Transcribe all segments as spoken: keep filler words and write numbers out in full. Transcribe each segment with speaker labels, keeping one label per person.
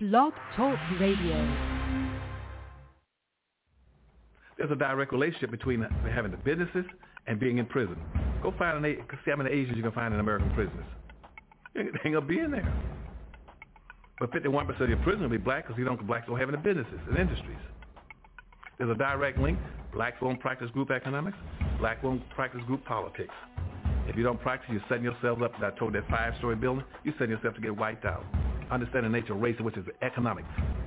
Speaker 1: Blog Talk Radio.
Speaker 2: There's a direct relationship between having the businesses and being in prison. Go find an see how many Asians you can find in American prisons. They ain't gonna be in there. But fifty-one percent of your prisoners will be black because you don't blacks don't have any businesses and industries. There's a direct link. Blacks won't practice group economics. Blacks won't practice group politics. If you don't practice, you're setting yourself up. I told that five-story building, you're setting yourself to get wiped out. Understand the nature of race, which is economics.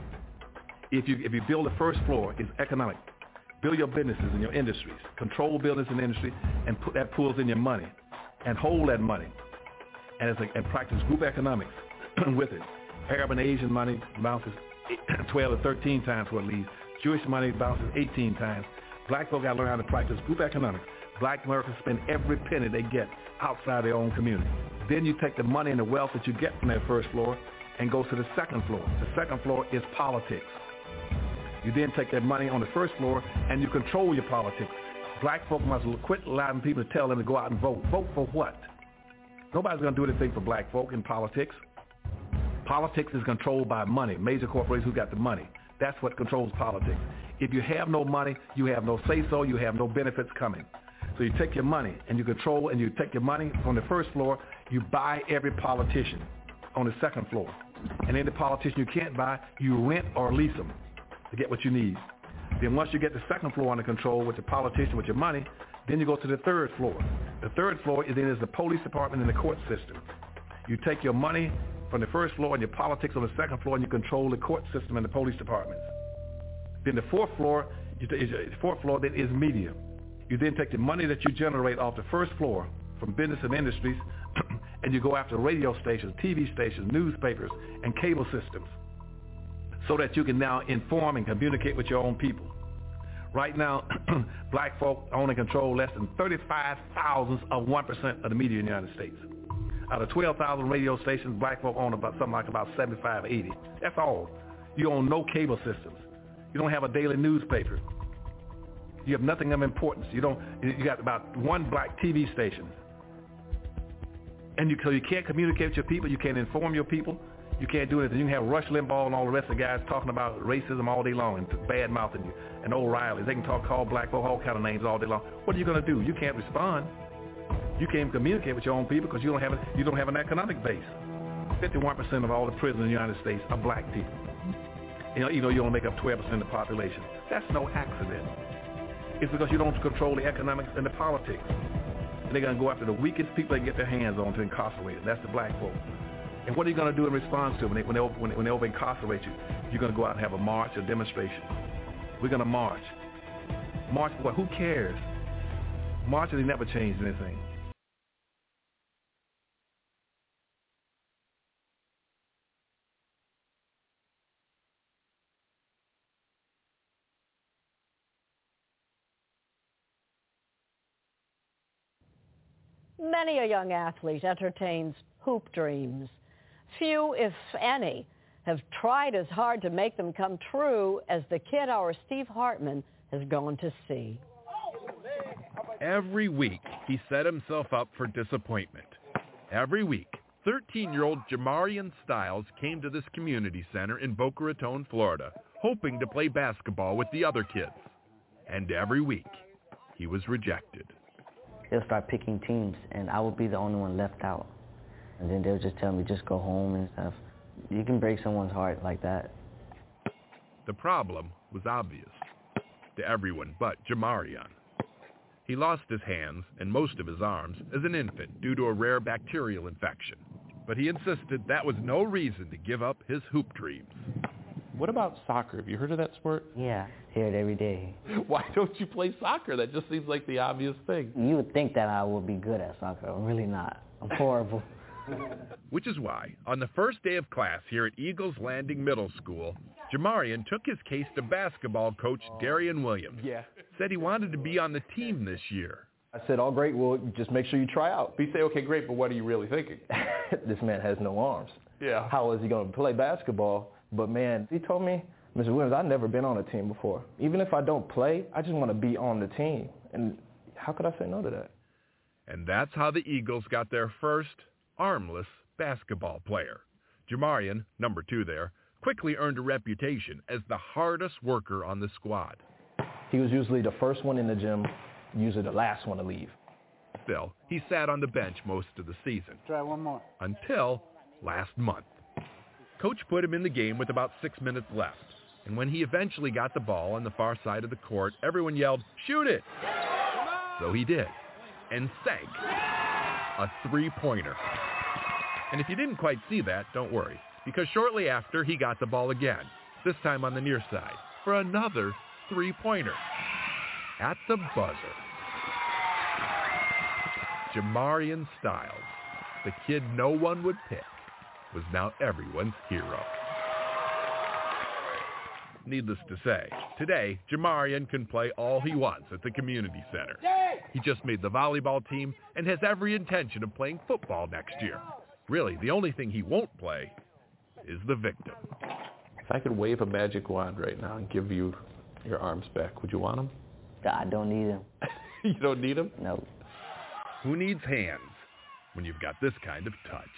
Speaker 2: If you if you build the first floor, it's economic. Build your businesses and your industries. Control business and industry, and put that pulls in your money, and hold that money, and it's like, and practice group economics with it. Arab and Asian money bounces twelve to thirteen times what it leaves. Jewish money bounces eighteen times. Black folk got to learn how to practice group economics. Black Americans spend every penny they get outside their own community. Then you take the money and the wealth that you get from that first floor and go to the second floor. The second floor is politics. You then take that money on the first floor and you control your politics. Black folk must quit allowing people to tell them to go out and vote. Vote for what? Nobody's going to do anything for black folk in politics. Politics is controlled by money, major corporations who got the money. That's what controls politics. If you have no money, you have no say-so, you have no benefits coming. So you take your money and you control, and you take your money from the first floor, you buy every politician on the second floor. And any politician you can't buy, you rent or lease them to get what you need. Then once you get the second floor under control with the politician, with your money, then you go to the third floor. The third floor is then is the police department and the court system. You take your money from the first floor and your politics on the second floor, and you control the court system and the police departments. Then the fourth floor, is the fourth floor then is media. You then take the money that you generate off the first floor from business and industries, and you go after radio stations, T V stations, newspapers, and cable systems, so that you can now inform and communicate with your own people. Right now, black folk own and control less than thirty-five thousandths of one percent of the media in the United States. Out of twelve thousand radio stations, black folk own about something like about seventy-five, eighty. That's all. You own no cable systems. You don't have a daily newspaper. You have nothing of importance. You don't. You got about one black T V station, and you so you can't communicate with your people. You can't inform your people. You can't do anything. You can have Rush Limbaugh and all the rest of the guys talking about racism all day long and bad mouthing you, and O'Reilly. They can talk, call black folk all kind of names all day long. What are you going to do? You can't respond. You can't communicate with your own people because you don't have a, you don't have an economic base. fifty-one percent of all the prisoners in the United States are black people. You know, you know, you only make up twelve percent of the population. That's no accident. It's because you don't control the economics and the politics. And they're going to go after the weakest people they can get their hands on to incarcerate them. That's the black folk. And what are you going to do in response to it when they, when they, when they, when they over incarcerate you? You're going to go out and have a march, a demonstration. We're going to march. March for what? Who cares? Marches, they never changed anything.
Speaker 3: Many a young athlete entertains hoop dreams. Few, if any, have tried as hard to make them come true as the kid our Steve Hartman has gone to see.
Speaker 4: Every week, he set himself up for disappointment. Every week, thirteen-year-old Jamarian Styles came to this community center in Boca Raton, Florida, hoping to play basketball with the other kids. And every week, he was rejected.
Speaker 5: They'll start picking teams, and I would be the only one left out. And then they'll just tell me, just go home and stuff. You can break someone's heart like that.
Speaker 4: The problem was obvious to everyone but Jamarian. He lost his hands and most of his arms as an infant due to a rare bacterial infection. But he insisted that was no reason to give up his hoop dreams.
Speaker 6: What about soccer? Have you heard of that sport?
Speaker 5: Yeah, hear it every day.
Speaker 6: Why don't you play soccer? That just seems like the obvious thing.
Speaker 5: You would think that I would be good at soccer. I'm really not. I'm horrible.
Speaker 4: Which is why, on the first day of class here at Eagles Landing Middle School, Jamarian took his case to basketball coach Darian Williams.
Speaker 6: Yeah.
Speaker 4: Said he wanted to be on the team this year.
Speaker 7: I said, all great, well, just make sure you try out.
Speaker 6: You say, okay, great, but what are you really thinking?
Speaker 7: This man has no arms.
Speaker 6: Yeah.
Speaker 7: How is he going to play basketball? But, man, he told me, Mister Williams, I've never been on a team before. Even if I don't play, I just want to be on the team. And how could I say no to that?
Speaker 4: And that's how the Eagles got their first armless basketball player. Jamarian, number two there, quickly earned a reputation as the hardest worker on the squad.
Speaker 7: He was usually the first one in the gym, usually the last one to leave.
Speaker 4: Still, he sat on the bench most of the season.
Speaker 8: Try one more.
Speaker 4: Until last month. Coach put him in the game with about six minutes left. And when he eventually got the ball on the far side of the court, everyone yelled, "Shoot it!" So he did, and sank a three-pointer. And if you didn't quite see that, don't worry, because shortly after he got the ball again, this time on the near side, for another three-pointer at the buzzer. Jamarian Styles, the kid no one would pick, was now everyone's hero. Needless to say, today, Jamarian can play all he wants at the community center. He just made the volleyball team and has every intention of playing football next year. Really, the only thing he won't play is the victim.
Speaker 6: If I could wave a magic wand right now and give you your arms back, would you want them?
Speaker 5: I don't need them.
Speaker 6: You don't need them?
Speaker 5: No.
Speaker 4: Who needs hands when you've got this kind of touch?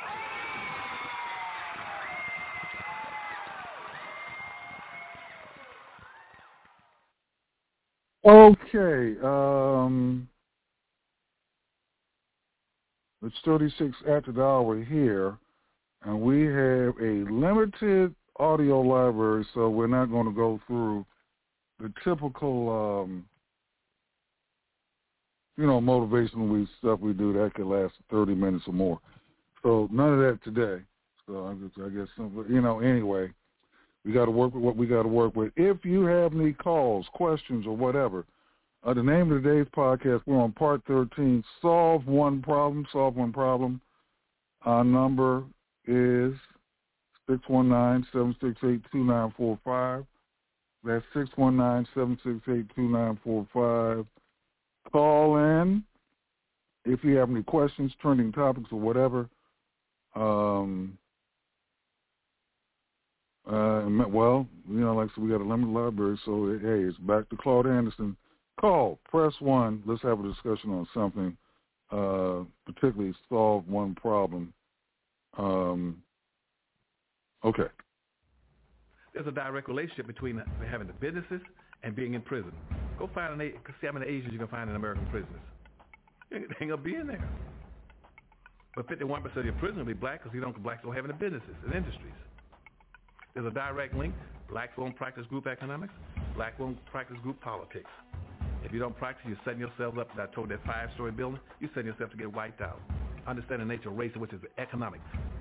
Speaker 9: Okay, um, it's thirty-six after the hour here, and we have a limited audio library, so we're not going to go through the typical, um, you know, motivational stuff we do that could last thirty minutes or more. So none of that today. So I guess, I guess you know, anyway. We got to work with what we got to work with. If you have any calls, questions, or whatever, uh, the name of today's podcast, we're on part thirteen, Solve One Problem, Solve One Problem. Our number is six one nine, seven six eight, two nine four five. That's six one nine, seven six eight, two nine four five. Call in if you have any questions, trending topics, or whatever. Um... Uh, well, you know, like I said, we got a limited library, so, hey, it's back to Claude Anderson. Call, press one. Let's have a discussion on something, uh, particularly solve one problem. Um, okay.
Speaker 2: There's a direct relationship between having the businesses and being in prison. Go find an, see how many Asians you can find in American prisons. They ain't going to be in there. But fifty-one percent of your prisoners will be black because don't, blacks don't have any businesses and industries. There's a direct link. Blacks won't practice group economics. Black won't practice group politics. If you don't practice, you're setting yourself up. I told that five-story building, you're setting yourself to get wiped out. Understand the nature of race, which is economics.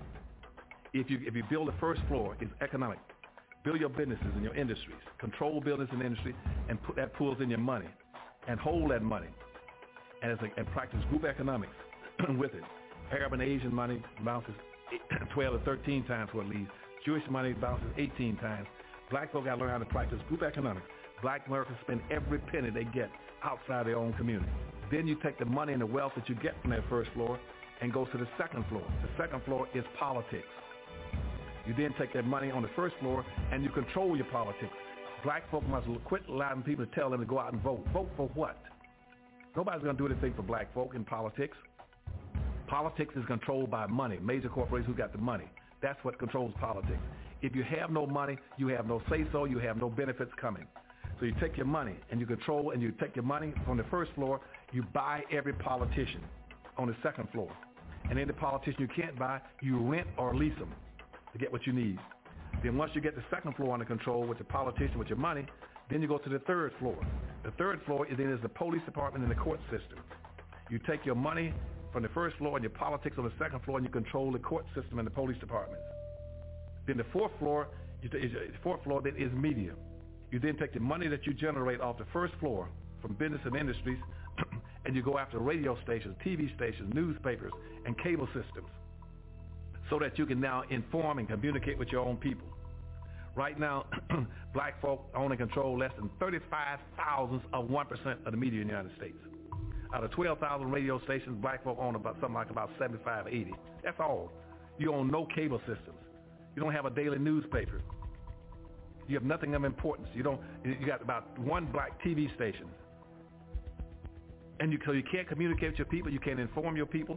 Speaker 2: If you if you build the first floor, it's economic. Build your businesses and your industries. Control business and industry, and put that pulls in your money, and hold that money, and, it's a, and practice group economics with it. Arab and Asian money bounces twelve to thirteen times what it leaves. Jewish money bounces eighteen times. Black folk got to learn how to practice group economics. Black Americans spend every penny they get outside their own community. Then you take the money and the wealth that you get from that first floor and go to the second floor. The second floor is politics. You then take that money on the first floor and you control your politics. Black folk must quit allowing people to tell them to go out and vote. Vote for what? Nobody's going to do anything for black folk in politics. Politics is controlled by money, major corporations who got the money. That's what controls politics. If you have no money, you have no say-so, you have no benefits coming. So you take your money and you control, and you take your money from the first floor, you buy every politician on the second floor. And any politician you can't buy, you rent or lease them to get what you need. Then once you get the second floor under control with the politician, with your money, then you go to the third floor. The third floor is then is the police department and the court system. You take your money from the first floor and your politics on the second floor, and you control the court system and the police departments. Then the fourth floor, you t- the fourth floor then is media. You then take the money that you generate off the first floor from business and industries, and you go after radio stations, T V stations, newspapers, and cable systems, so that you can now inform and communicate with your own people. Right now, black folk own and control less than thirty-five thousandths of one percent of the media in the United States. Out of twelve thousand radio stations, black folk own about something like about seventy-five, eighty. That's all. You own no cable systems. You don't have a daily newspaper. You have nothing of importance. You don't. You got about one black T V station, and you so you can't communicate with your people. You can't inform your people.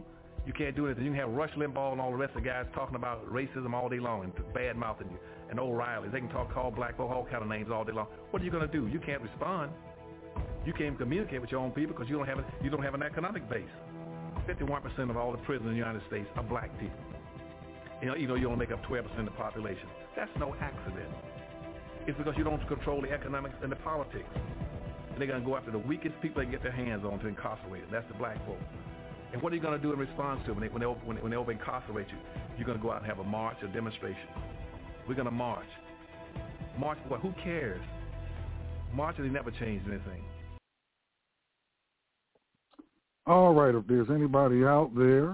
Speaker 2: You can't do anything. You can have Rush Limbaugh and all the rest of the guys talking about racism all day long and bad-mouthing you. And O'Reilly, they can talk, call black folk all kind of names all day long. What are you going to do? You can't respond. You can't communicate with your own people because you don't have a, you don't have an economic base. fifty-one percent of all the prisoners in the United States are black people. You know, you know, you only make up twelve percent of the population. That's no accident. It's because you don't control the economics and the politics. And they're going to go after the weakest people they can get their hands on to incarcerate them. That's the black folk. And what are you going to do in response to them when they, when they, when they, when they over incarcerate you? You're going to go out and have a march or demonstration. We're going to march. March for what? Who cares? Marching, they never changed anything.
Speaker 9: All right, if there's anybody out there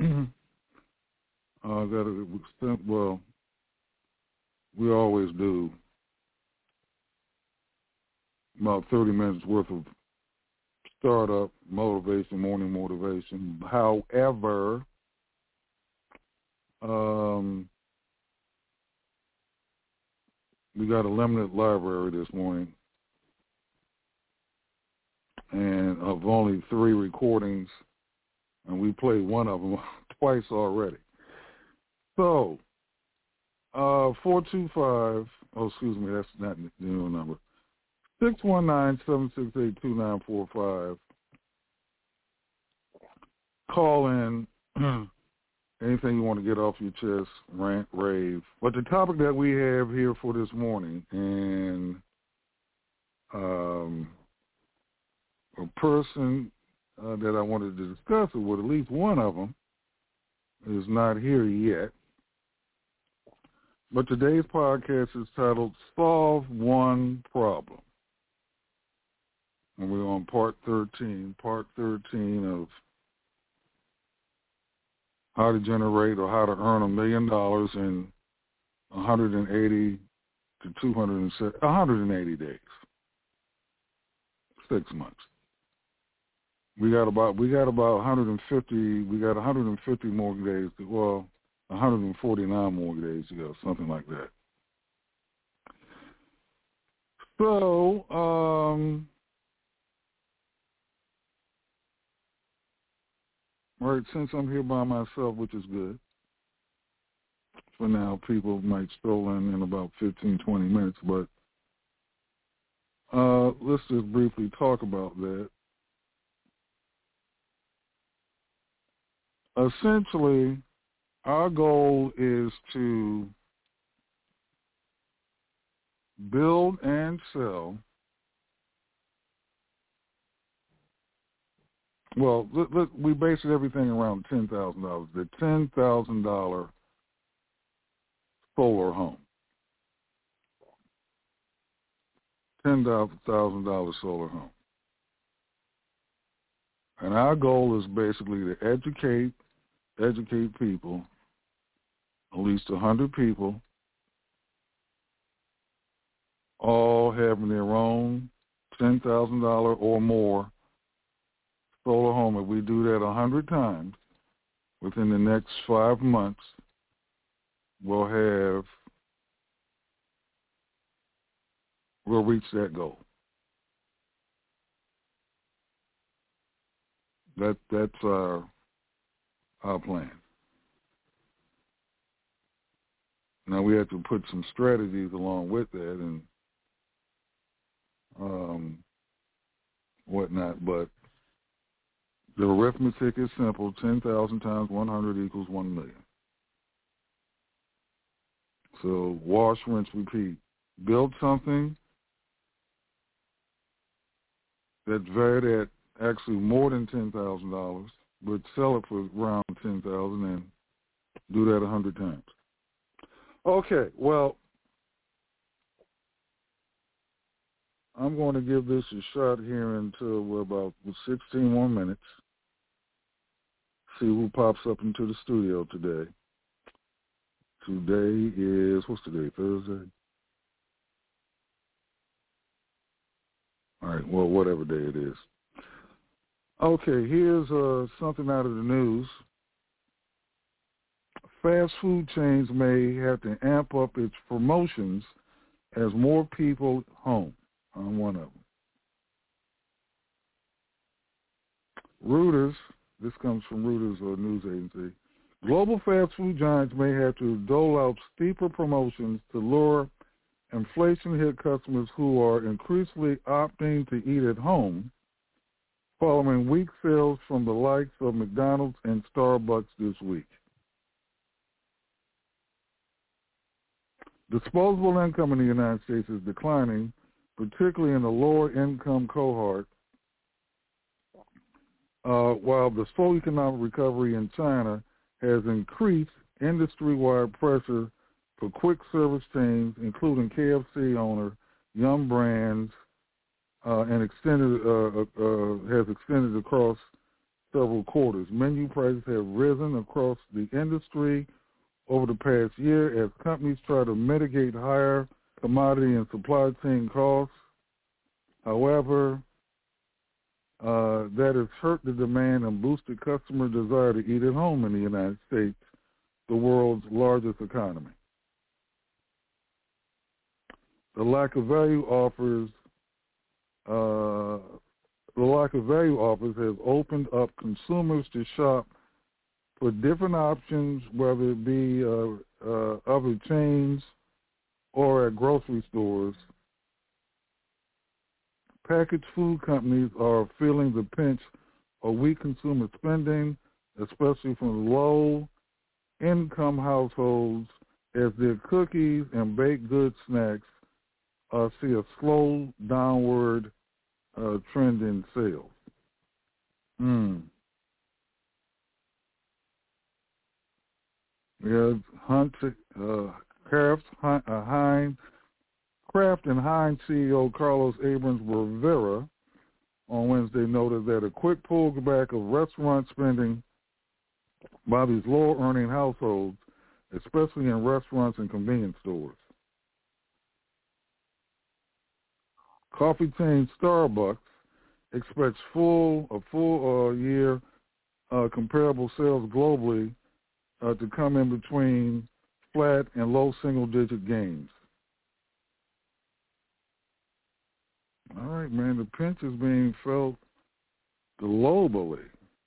Speaker 9: uh, that extent, well, we always do about thirty minutes worth of startup motivation, morning motivation. However, um, we got a limited library this morning, and of only three recordings, and we played one of them twice already. So, uh, four two five, oh, excuse me, that's not the new number, six one nine, seven six eight, two nine four five. Call in anything you want to get off your chest, rant, rave. But the topic that we have here for this morning, and um, a person uh, that I wanted to discuss it with, at least one of them, is not here yet. But today's podcast is titled Solve One Problem. And we're on part thirteen, part thirteen of how to generate or how to earn a million dollars in one hundred eighty to two hundred, one hundred eighty days, six months. We got about we got about one hundred fifty. We got one hundred fifty more days. To, well, one hundred forty-nine more days to go, something like that. So, um, all right, since I'm here by myself, which is good. For now, people might stroll in in about fifteen, twenty minutes, but uh, let's just briefly talk about that. Essentially, our goal is to build and sell. Well, look, look, we base everything around ten thousand dollars. The ten thousand dollars solar home. ten thousand dollars solar home. And our goal is basically to educate, educate people, at least one hundred people, all having their own ten thousand dollars or more solar home. If we do that one hundred times within the next five months, we'll have, we'll reach that goal. That that's our our plan. Now we have to put some strategies along with that and um, whatnot, but the arithmetic is simple. ten thousand times one hundred equals one million. So wash, rinse, repeat. Build something that's valued at actually more than ten thousand dollars, but sell it for around ten thousand dollars and do that one hundred times. Okay, well, I'm going to give this a shot here until we're about sixteen more minutes. See who pops up into the studio today. Today is, what's today, Thursday? All right, well, whatever day it is. Okay, here's uh, something out of the news. Fast food chains may have to amp up its promotions as more people home. I'm one of them. Reuters, This comes from Reuters or news agency. Global fast food giants may have to dole out steeper promotions to lure inflation-hit customers who are increasingly opting to eat at home, following weak sales from the likes of McDonald's and Starbucks this week. Disposable income in the United States is declining, particularly in the lower-income cohort, uh, while the slow economic recovery in China has increased industry-wide pressure for quick-service chains, including K F C owner Yum Brands, uh, and extended uh, uh, has extended across several quarters. Menu prices have risen across the industry over the past year as companies try to mitigate higher commodity and supply chain costs. However, uh, that has hurt the demand and boosted customer desire to eat at home in the United States, the world's largest economy. The lack of value offers, uh, the lack of value offers has opened up consumers to shop for different options, whether it be uh, uh, other chains or at grocery stores. Packaged food companies are feeling the pinch of weak consumer spending, especially from low-income households, as their cookies and baked goods snacks uh, see a slow downward uh, trend in sales. Mm. Yeah, Hunt, uh, Kraft, uh, Heinz, Kraft and Heinz C E O Carlos Abrams Rivera on Wednesday noted that a quick pullback of restaurant spending by these lower-earning households, especially in restaurants and convenience stores. Coffee chain Starbucks expects full a full uh, year uh, comparable sales globally uh, to come in between flat and low single-digit gains. All right, man, the pinch is being felt globally.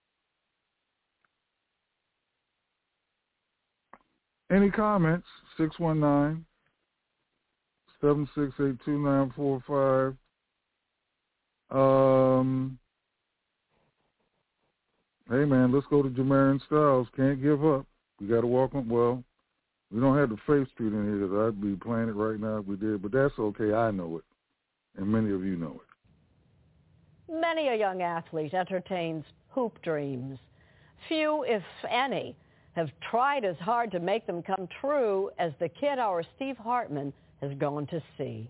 Speaker 9: Any comments? six one nine, seven six eight, two nine four five. Um, hey, man, let's go to Jamarian Styles. Can't give up. We got to walk on. Well, we don't have the Faith Street in here because I'd be playing it right now if we did, but that's okay. I know it, and many of you know it.
Speaker 3: Many a young athlete entertains hoop dreams. Few, if any, have tried as hard to make them come true as the kid our Steve Hartman has gone to see.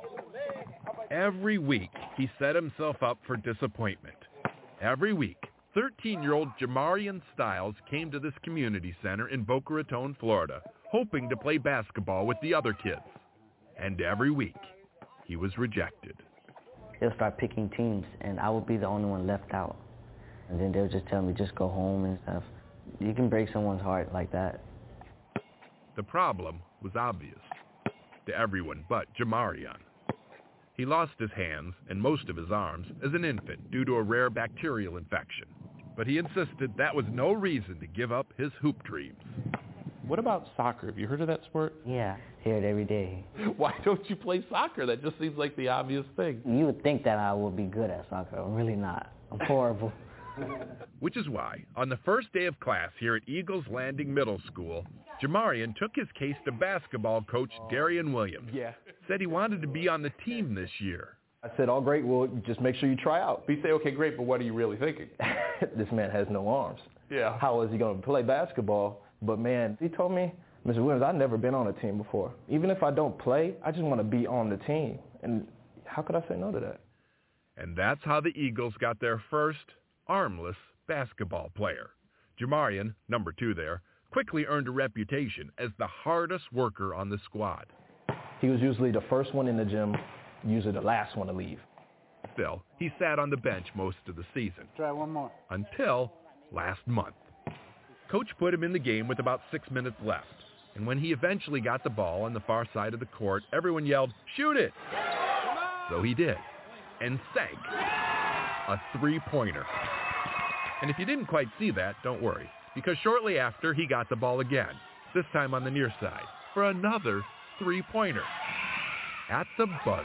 Speaker 4: Every week, he set himself up for disappointment. Every week, thirteen-year-old Jamarian Styles came to this community center in Boca Raton, Florida, hoping to play basketball with the other kids. And every week, he was rejected.
Speaker 5: They'll start picking teams, and I would be the only one left out. And then they'll just tell me, just go home and stuff. You can break someone's heart like that.
Speaker 4: The problem was obvious to everyone but Jamarian. He lost his hands and most of his arms as an infant due to a rare bacterial infection. But he insisted that was no reason to give up his hoop dreams.
Speaker 6: What about soccer? Have you heard of that sport?
Speaker 5: Yeah, hear it every day.
Speaker 6: Why don't you play soccer? That just seems like the obvious thing.
Speaker 5: You would think that I would be good at soccer. I'm really not. I'm horrible.
Speaker 4: Which is why, on the first day of class here at Eagles Landing Middle School, Jamarian took his case to basketball coach Darian Williams.
Speaker 6: Yeah.
Speaker 4: Said he wanted to be on the team this year.
Speaker 7: I said, all great, well, just make sure you try out.
Speaker 6: But you say, okay, great, but what are you really thinking?
Speaker 7: This man has no arms.
Speaker 6: Yeah.
Speaker 7: How is he going to play basketball? But, man, he told me, Mister Williams, I've never been on a team before. Even if I don't play, I just want to be on the team. And how could I say no to that?
Speaker 4: And that's how the Eagles got their first armless basketball player. Jamarian, number two there, quickly earned a reputation as the hardest worker on the squad.
Speaker 7: He was usually the first one in the gym, usually the last one to leave.
Speaker 4: Still, he sat on the bench most of the season.
Speaker 8: Try one more.
Speaker 4: Until last month. Coach put him in the game with about six minutes left. And when he eventually got the ball on the far side of the court, everyone yelled, "Shoot it!" So he did. And sank a three-pointer. And if you didn't quite see that, don't worry, because shortly after, he got the ball again, this time on the near side, for another three-pointer. At the buzzer,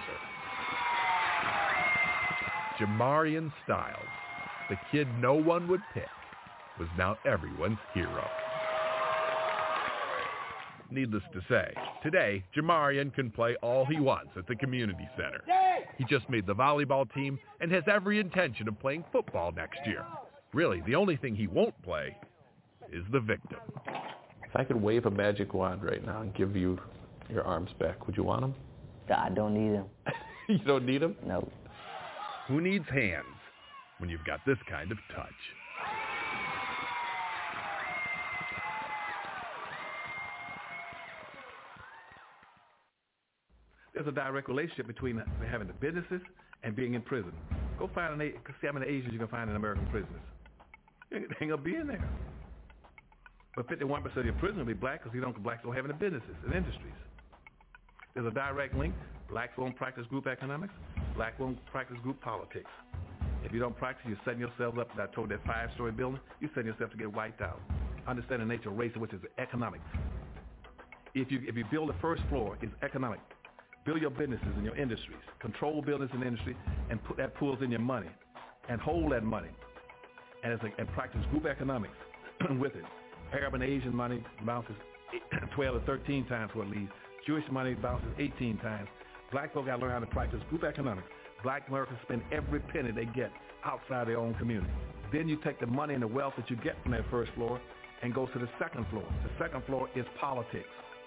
Speaker 4: Jamarian Styles, the kid no one would pick, was now everyone's hero. Needless to say, today, Jamarian can play all he wants at the community center. He just made the volleyball team and has every intention of playing football next year. Really, the only thing he won't play is the victim.
Speaker 6: If I could wave a magic wand right now and give you your arms back, would you want them?
Speaker 5: I don't need them.
Speaker 6: You don't need them?
Speaker 5: No.
Speaker 4: Who needs hands when you've got this kind of touch?
Speaker 2: There's a direct relationship between having the businesses and being in prison. Go find an, see how many Asians you can find in American prisons. They ain't gonna be in there. But fifty-one percent of your prisoners will be black because you don't, blacks don't have any businesses and industries. There's a direct link. Blacks won't practice group economics. Black won't practice group politics. If you don't practice, you're setting yourself up. I told that five-story building, you're setting yourself to get wiped out. Understand the nature of race, which is economics. If you if you build the first floor, it's economic. Build your businesses and your industries. Control business and industry, and put that pulls in your money, and hold that money, and it's like, and practice group economics with it. Arab and Asian money bounces twelve to thirteen times what it leaves. Jewish money bounces eighteen times. Black folk got to learn how to practice group economics. Black Americans spend every penny they get outside their own community. Then you take the money and the wealth that you get from that first floor and go to the second floor. The second floor is politics.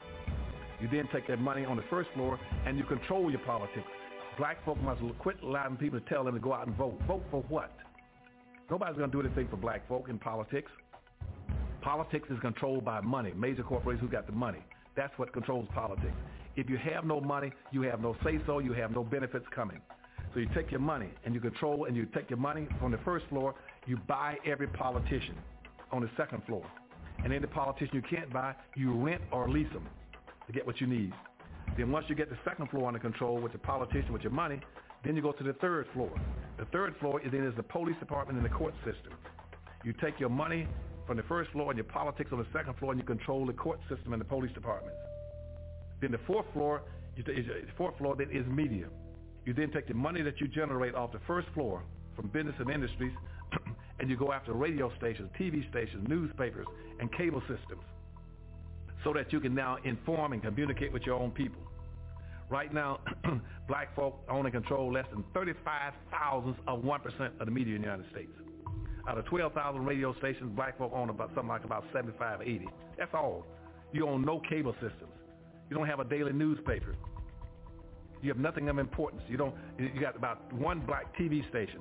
Speaker 2: You then take that money on the first floor and you control your politics. Black folk must quit allowing people to tell them to go out and vote. Vote for what? Nobody's going to do anything for black folk in politics. Politics is controlled by money, major corporations who got the money. That's what controls politics. If you have no money, you have no say-so, you have no benefits coming. So you take your money and you control, and you take your money from the first floor, you buy every politician on the second floor. And any politician you can't buy, you rent or lease them to get what you need. Then once you get the second floor under control with the politician, with your money, then you go to the third floor. The third floor is then is the police department and the court system. You take your money from the first floor and your politics on the second floor, and you control the court system and the police departments. Then the fourth floor, you t- the fourth floor then is media. You then take the money that you generate off the first floor from business and industries, and you go after radio stations, T V stations, newspapers, and cable systems, so that you can now inform and communicate with your own people. Right now, black folk own and control less than thirty-five thousandths of one percent of the media in the United States. Out of twelve thousand radio stations, black folk own about something like about seventy-five, eighty. That's all. You own no cable systems. You don't have a daily newspaper. You have nothing of importance. You don't. You got about one black T V station,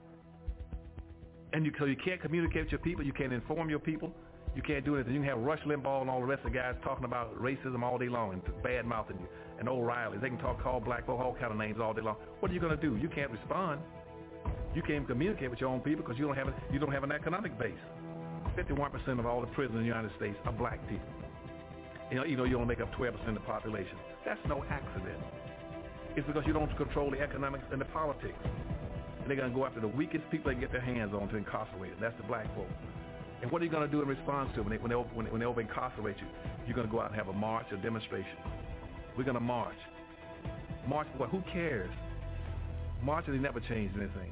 Speaker 2: and you so you can't communicate with your people. You can't inform your people. You can't do anything. You can have Rush Limbaugh and all the rest of the guys talking about racism all day long and bad mouthing you, and O'Reilly. They can talk, call black folk all kind of names all day long. What are you going to do? You can't respond. You can't communicate with your own people because you don't have a, you don't have an economic base. fifty-one percent of all the prisoners in the United States are black people. You know, you know, you only make up twelve percent of the population. That's no accident. It's because you don't control the economics and the politics. And they're going to go after the weakest people they can get their hands on to incarcerate them. That's the black folk. And what are you going to do in response to it when they, when they, when they, when they over incarcerate you? You're going to go out and have a march, a demonstration. We're going to march. March for what? Who cares? Marching, they never changed anything.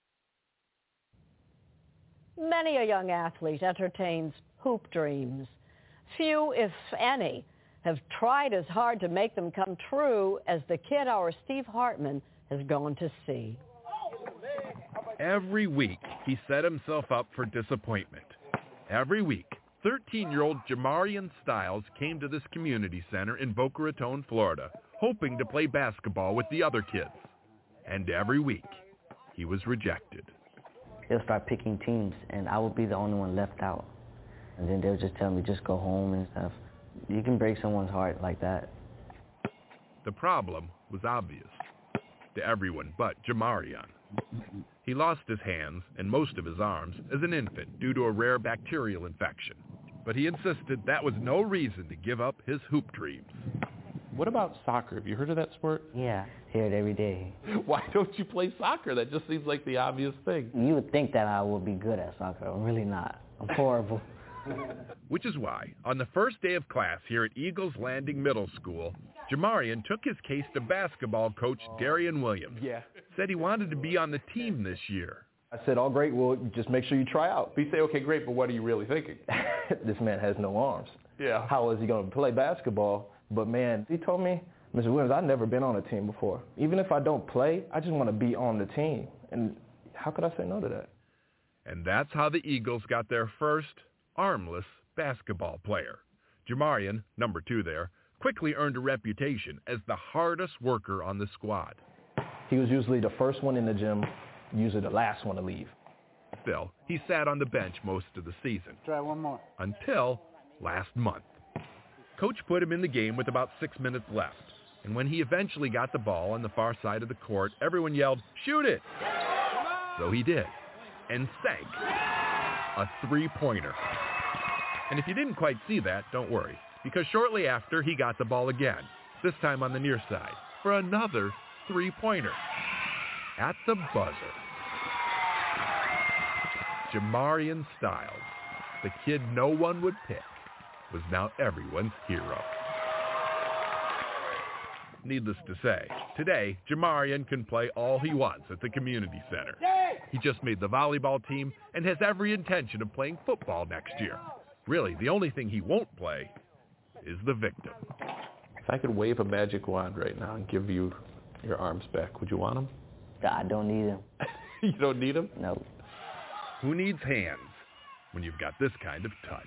Speaker 3: Many a young athlete entertains hoop dreams. Few, if any, have tried as hard to make them come true as the kid our Steve Hartman has gone to see.
Speaker 4: Every week, he set himself up for disappointment. Every week, thirteen-year-old Jamarian Styles came to this community center in Boca Raton, Florida, hoping to play basketball with the other kids. And every week, he was rejected.
Speaker 5: They'll start picking teams, and I would be the only one left out. And then they'll just tell me, just go home and stuff. You can break someone's heart like that.
Speaker 4: The problem was obvious to everyone but Jamarian. He lost his hands and most of his arms as an infant due to a rare bacterial infection. But he insisted that was no reason to give up his hoop dreams.
Speaker 6: What about soccer? Have you heard of that sport?
Speaker 5: Yeah, hear it every day.
Speaker 6: Why don't you play soccer? That just seems like the obvious thing.
Speaker 5: You would think that I would be good at soccer. I'm really not. I'm horrible.
Speaker 4: Which is why, on the first day of class here at Eagles Landing Middle School, Jamarian took his case to basketball coach Darian Williams.
Speaker 7: Yeah.
Speaker 4: Said he wanted to be on the team this year.
Speaker 7: I said, all great, well, just make sure you try out.
Speaker 6: We say, okay, great, but what are you really thinking?
Speaker 7: This man has no arms.
Speaker 6: Yeah.
Speaker 7: How is he going to play basketball? But, man, he told me, Mister Williams, I've never been on a team before. Even if I don't play, I just want to be on the team. And how could I say no to that?
Speaker 4: And that's how the Eagles got their first armless basketball player. Jamarian, number two there, quickly earned a reputation as the hardest worker on the squad.
Speaker 7: He was usually the first one in the gym, usually the last one to leave.
Speaker 4: Still, he sat on the bench most of the season.
Speaker 8: Try one more.
Speaker 4: Until last month. Coach put him in the game with about six minutes left. And when he eventually got the ball on the far side of the court, everyone yelled, "Shoot it!" So he did. And sank a three-pointer. And if you didn't quite see that, don't worry. Because shortly after, he got the ball again. This time on the near side. For another three-pointer. At the buzzer. Jamarian Styles, the kid no one would pick, was now everyone's hero. Needless to say, today, Jamarian can play all he wants at the community center. He just made the volleyball team and has every intention of playing football next year. Really, the only thing he won't play is the victim.
Speaker 6: If I could wave a magic wand right now and give you your arms back, would you want them?
Speaker 5: I don't need them.
Speaker 6: You don't need them?
Speaker 5: No.
Speaker 4: Who needs hands when you've got this kind of touch?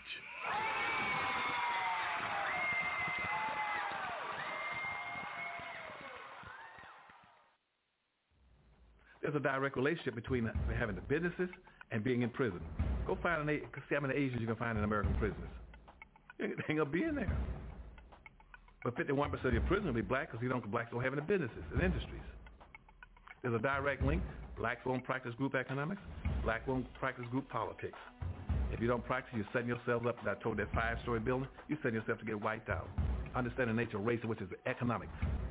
Speaker 2: There's a direct relationship between having the businesses and being in prison. Go find an Asian, see how many Asians you can find in American prisons. You ain't gonna be in there. But fifty-one percent of your prison will be black because you don't, blacks don't have any businesses and industries. There's a direct link. Blacks won't practice group economics. Black won't practice group politics. If you don't practice, you're setting yourself up. I told that five-story building, you're setting yourself to get wiped out. Understand the nature of race, which is economics.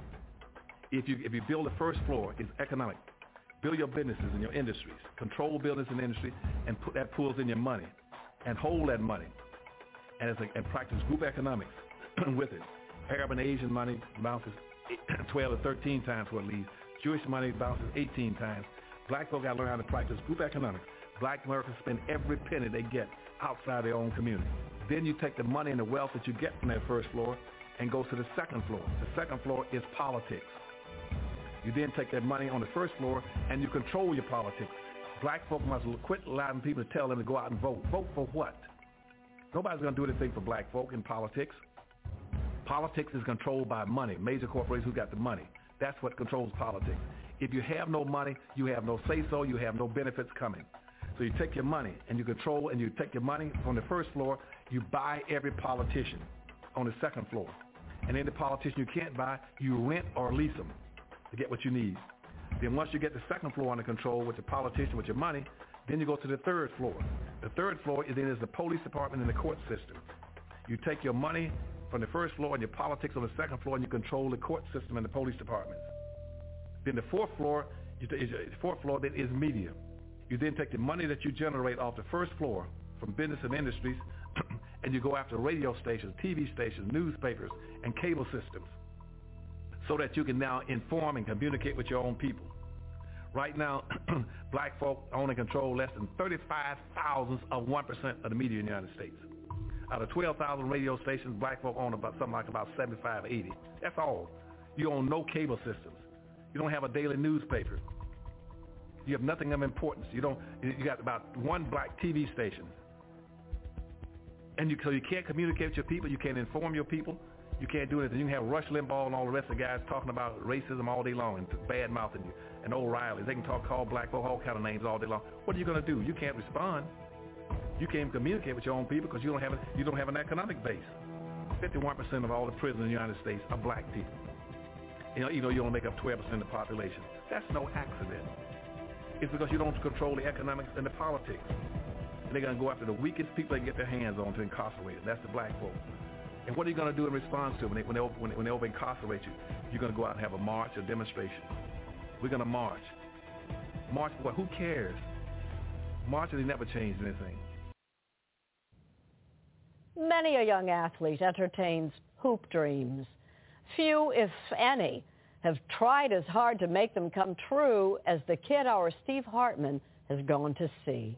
Speaker 2: If you if you build the first floor, it's economic. Build your businesses and your industries. Control business and industry, and put that pulls in your money, and hold that money, and, it's a, and practice group economics with it. Arab and Asian money bounces twelve to thirteen times what it leaves. Jewish money bounces eighteen times. Black folk got to learn how to practice group economics. Black Americans spend every penny they get outside their own community. Then you take the money and the wealth that you get from that first floor and go to the second floor. The second floor is politics. You then take that money on the first floor and you control your politics. Black folk must quit allowing people to tell them to go out and vote. Vote for what? Nobody's going to do anything for black folk in politics. Politics is controlled by money, major corporations who got the money. That's what controls politics. If you have no money, you have no say-so, you have no benefits coming. So you take your money and you control, and you take your money from the first floor, you buy every politician on the second floor. And any politician you can't buy, you rent or lease them to get what you need. Then once you get the second floor under control with the politician, with your money, then you go to the third floor. The third floor is then is the police department and the court system. You take your money from the first floor and your politics on the second floor, and you control the court system and the police departments. Then the fourth floor, is the fourth floor then is media. You then take the money that you generate off the first floor from business and industries, and you go after radio stations, T V stations, newspapers, and cable systems, so that you can now inform and communicate with your own people. Right now, black folk own and control less than thirty-five thousandths of one percent of the media in the United States. Out of twelve thousand radio stations, black folk own about something like about seventy-five, eighty. That's all. You own no cable systems. You don't have a daily newspaper. You have nothing of importance. You don't. You got about one black T V station, and you, so you can't communicate with your people. You can't inform your people. You can't do anything. You can have Rush Limbaugh and all the rest of the guys talking about racism all day long and bad mouthing you, and O'Reilly. They can talk, call black folk all kind of names all day long. What are you going to do? You can't respond. You can't communicate with your own people because you don't have a, you don't have an economic base. fifty-one percent of all the prisoners in the United States are black people. You know, you know you only make up twelve percent of the population. That's no accident. It's because you don't control the economics and the politics. And they're going to go after the weakest people they can get their hands on to incarcerate them. That's the black folk. And what are you going to do in response to it when they, when they, when they, when they over incarcerate you? You're going to go out and have a march, a demonstration. We're going to march. March for what? Who cares? Marching, they never changed anything.
Speaker 3: Many a young athlete entertains hoop dreams. Few, if any, have tried as hard to make them come true as the kid our Steve Hartman has gone to see.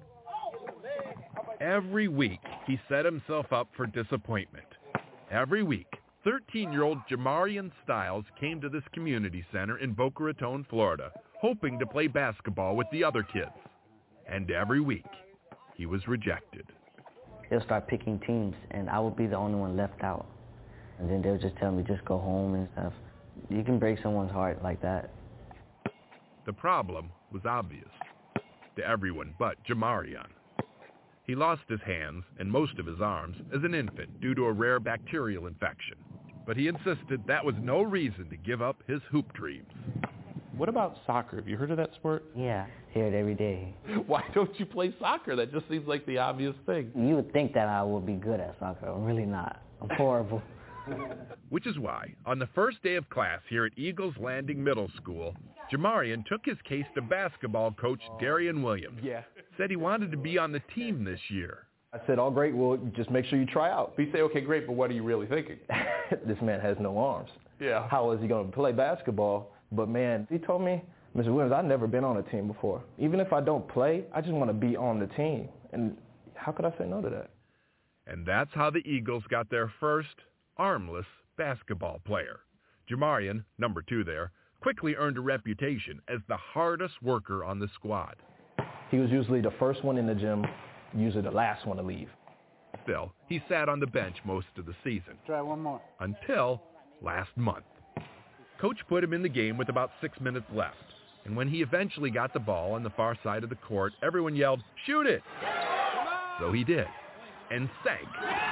Speaker 4: Every week, he set himself up for disappointment. Every week, thirteen-year-old Jamarian Styles came to this community center in Boca Raton, Florida, hoping to play basketball with the other kids. And every week, he was rejected.
Speaker 5: They'll start picking teams, and I would be the only one left out. And then they'll just tell me, just go home and stuff. You can break someone's heart like that.
Speaker 4: The problem was obvious to everyone but Jamarian. He lost his hands and most of his arms as an infant due to a rare bacterial infection. But he insisted that was no reason to give up his hoop dreams.
Speaker 6: What about soccer? Have you heard of that sport?
Speaker 5: Yeah, hear it every day.
Speaker 6: Why don't you play soccer? That just seems like the obvious thing.
Speaker 5: You would think that I would be good at soccer. I'm really not. I'm horrible.
Speaker 4: Which is why, on the first day of class here at Eagles Landing Middle School, Jamarian took his case to basketball coach Darian Williams.
Speaker 7: Yeah.
Speaker 4: Said he wanted to be on the team this year.
Speaker 7: I said, all great, well, just make sure you try out.
Speaker 6: But you say, okay, great, but what are you really thinking?
Speaker 7: This man has no arms.
Speaker 6: Yeah.
Speaker 7: How is he going to play basketball? But, man, he told me, Mister Williams, I've never been on a team before. Even if I don't play, I just want to be on the team. And how could I say no to that?
Speaker 4: And that's how the Eagles got their first armless basketball player. Jamarian, number two there, quickly earned a reputation as the hardest worker on the squad.
Speaker 7: He was usually the first one in the gym, usually the last one to leave.
Speaker 4: Still, he sat on the bench most of the season.
Speaker 8: Try one more.
Speaker 4: Until last month. Coach put him in the game with about six minutes left. And when he eventually got the ball on the far side of the court, everyone yelled, "Shoot it!" So he did, and sank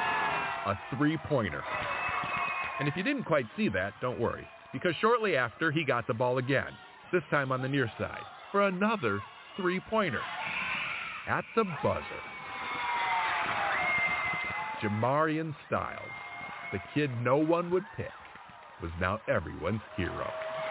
Speaker 4: a three-pointer. And if you didn't quite see that, don't worry, because shortly after, he got the ball again, this time on the near side, for another three-pointer at the buzzer. Jamarian Styles, the kid no one would pick, was now everyone's hero.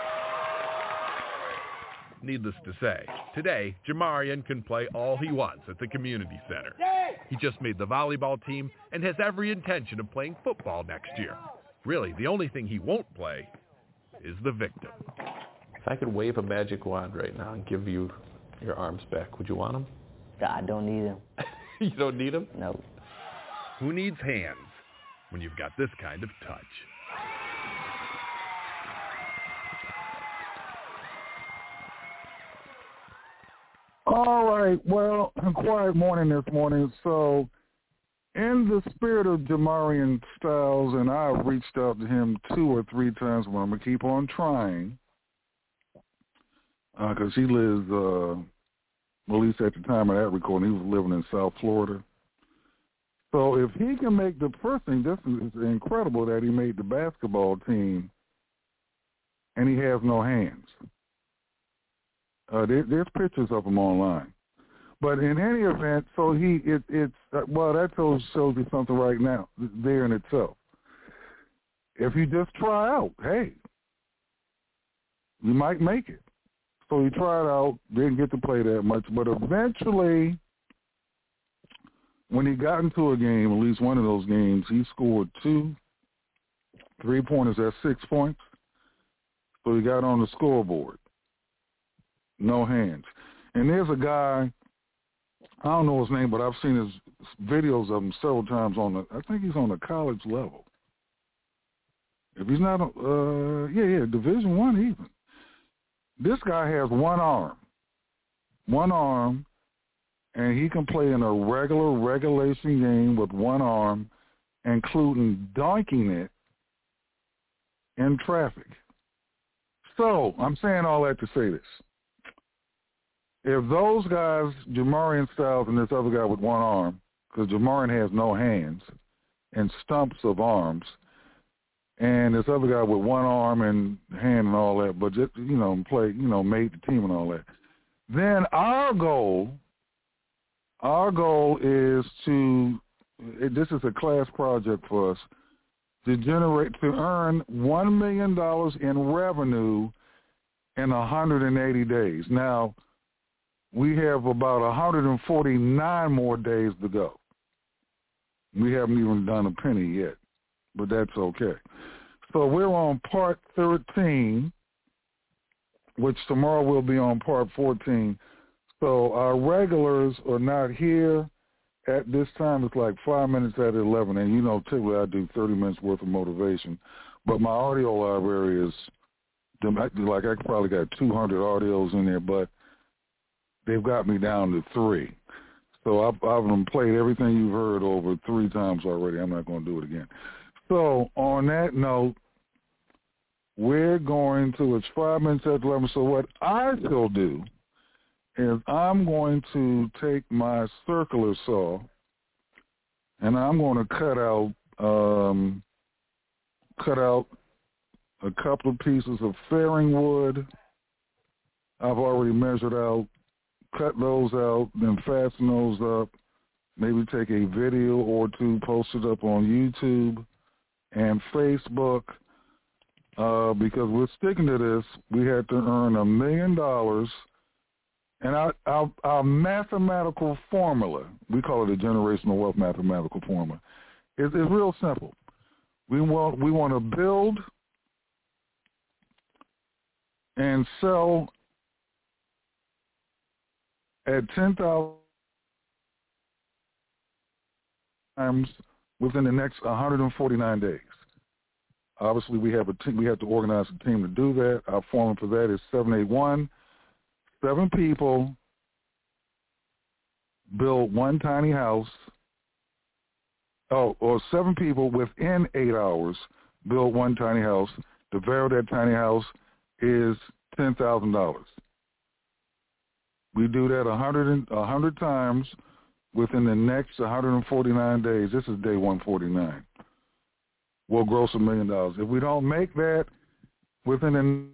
Speaker 4: Needless to say, today, Jamarian can play all he wants at the community center. He just made the volleyball team and has every intention of playing football next year. Really, the only thing he won't play is the victim.
Speaker 6: If I could wave a magic wand right now and give you your arms back, would you want them?
Speaker 5: I don't need them.
Speaker 6: You don't need them?
Speaker 5: No.
Speaker 4: Who needs hands when you've got this kind of touch?
Speaker 9: All right. Well, a quiet morning this morning. So in the spirit of Jamarian Styles, and I've reached out to him two or three times, but I'm going to keep on trying because uh, he lives, uh, at least at the time of that recording, he was living in South Florida. So if he can make the first thing, this is incredible that he made the basketball team and he has no hands. Uh, there, there's pictures of him online. But in any event, so he, it, it's, uh, well, that shows, shows you something right now, there in itself. If you just try out, hey, you might make it. So he tried out, didn't get to play that much, but eventually, when he got into a game, at least one of those games, he scored two three-pointers at six points. So he got on the scoreboard. No hands. And there's a guy, I don't know his name, but I've seen his videos of him several times on the, I think he's on the college level. If he's not, uh, yeah, yeah, Division One even. This guy has one arm, one arm, and he can play in a regular regulation game with one arm, including dunking it in traffic. So I'm saying all that to say this. If those guys, Jamarian Styles and this other guy with one arm, because Jamarian has no hands and stumps of arms, and this other guy with one arm and hand and all that, but just, you know, play, you know, made the team and all that, then our goal, our goal is to, this is a class project for us, to generate to earn one million dollars in revenue in one hundred eighty days. Now, we have about one hundred forty-nine more days to go. We haven't even done a penny yet, but that's okay. So we're on part thirteen, which tomorrow we'll be on part fourteen. So our regulars are not here at this time. It's like five minutes at eleven, and you know, typically I do thirty minutes worth of motivation, but my audio library is, like I probably got two hundred audios in there, but they've got me down to three. So I've, I've played everything you've heard over three times already. I'm not going to do it again. So on that note, we're going to, it's five minutes at eleven. So what I shall do is I'm going to take my circular saw and I'm going to cut out, um, cut out a couple of pieces of fairing wood. I've already measured out. Cut those out, then fasten those up, maybe take a video or two, post it up on YouTube and Facebook. Uh, because we're sticking to this, we had to earn a million dollars. And our, our, our mathematical formula, we call it a generational wealth mathematical formula, is it's real simple. We want, we want to build and sell at ten thousand times within the next one hundred forty-nine days. Obviously, we have a team, we have to organize a team to do that. Our formula for that is seven eight one. Seven people build one tiny house. Oh, or seven people within eight hours build one tiny house. The value of that tiny house is ten thousand dollars. We do that one hundred, one hundred times within the next one hundred forty-nine days. This is day one forty-nine. We'll gross a million dollars. If we don't make that within the one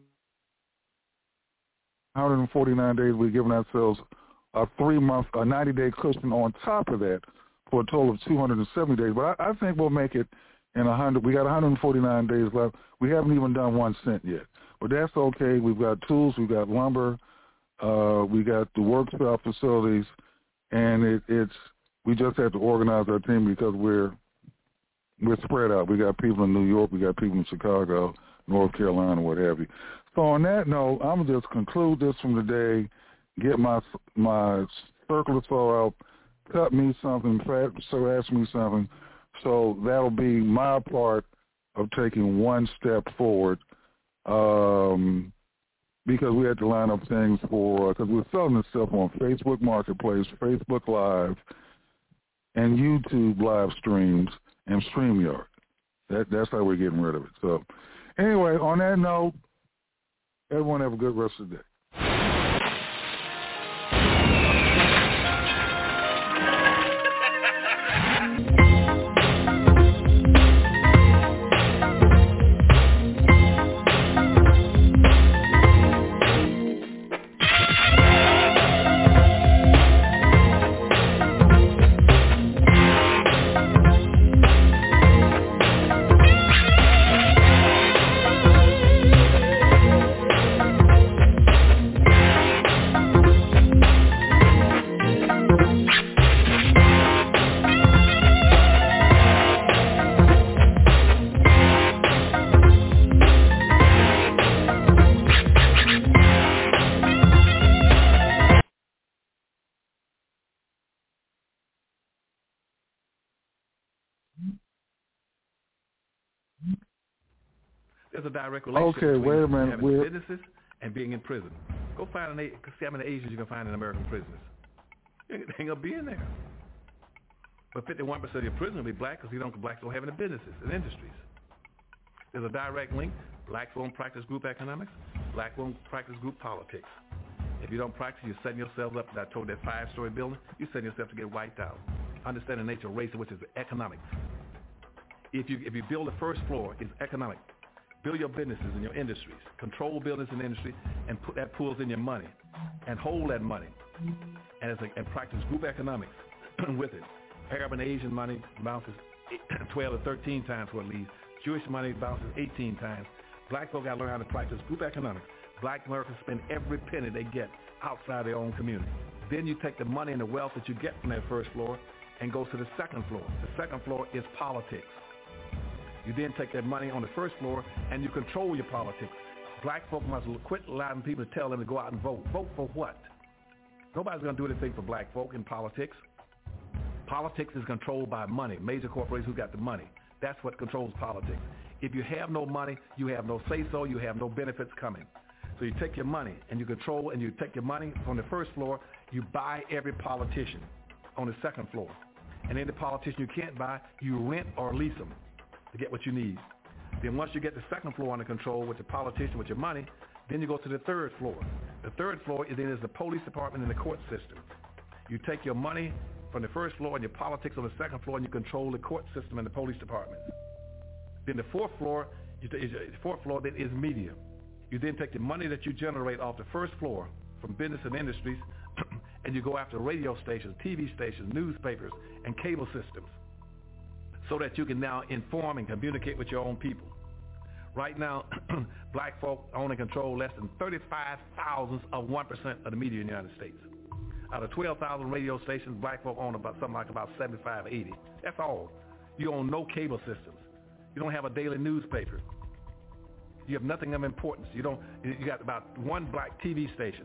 Speaker 9: hundred forty-nine days, we're giving ourselves a three-month, a ninety-day cushion on top of that for a total of two hundred seventy days. But I, I think we'll make it in one hundred. We got one hundred forty-nine days left. We haven't even done one cent yet. But that's okay. We've got tools. We've got lumber. Uh, we got the workshop facilities, and it, it's we just have to organize our team because we're we're spread out. We got people in New York, we got people in Chicago, North Carolina, what have you. So on that note, I'm gonna just conclude this from today. Get my my circular saw out, cut me something, so ask me something. So that'll be my part of taking one step forward. Um, Because we had to line up things for, because we're selling this stuff on Facebook Marketplace, Facebook Live, and YouTube live streams, and StreamYard. That, that's how we're getting rid of it. So anyway, on that note, everyone have a good rest of the day.
Speaker 2: There's a direct relationship
Speaker 9: okay,
Speaker 2: between
Speaker 9: wait a minute.
Speaker 2: having
Speaker 9: We're...
Speaker 2: businesses and being in prison. Go find an see how many Asians you can find in American prisons. They ain't gonna be in there. But fifty-one percent of your prisoners will be black because you don't blacks don't have any businesses and industries. There's a direct link. Blacks won't practice group economics. Black won't practice group politics. If you don't practice, you're setting yourself up. I told that five-story building, you're setting yourself to get wiped out. Understand the nature of race, which is economics. If you if you build the first floor, it's economic. Build your businesses and your industries. Control business and industry, and put that pools in your money, and hold that money, and, it's a, and practice group economics with it. Arab and Asian money bounces twelve to thirteen times what it leaves. Jewish money bounces eighteen times. Black folk got to learn how to practice group economics. Black Americans spend every penny they get outside their own community. Then you take the money and the wealth that you get from that first floor and go to the second floor. The second floor is politics. You then take that money on the first floor and you control your politics. Black folk must quit allowing people to tell them to go out and vote. Vote for what? Nobody's going to do anything for black folk in politics. Politics is controlled by money, major corporations who got the money. That's what controls politics. If you have no money, you have no say-so, you have no benefits coming. So you take your money and you control, and you take your money from the first floor, you buy every politician on the second floor. And any politician you can't buy, you rent or lease them to get what you need. Then once you get the second floor under control with the politician, with your money, then you go to the third floor. The third floor is then is the police department and the court system. You take your money from the first floor and your politics on the second floor, and you control the court system and the police department. Then the fourth floor, is the fourth floor then is media. You then take the money that you generate off the first floor from business and industries, and you go after radio stations, T V stations, newspapers, and cable systems, so that you can now inform and communicate with your own people. Right now, black folk own and control less than thirty-five thousandths of one percent of the media in the United States. Out of twelve thousand radio stations, black folk own about something like about seventy-five, eighty. That's all. You own no cable systems. You don't have a daily newspaper. You have nothing of importance. You don't. You got about one black T V station,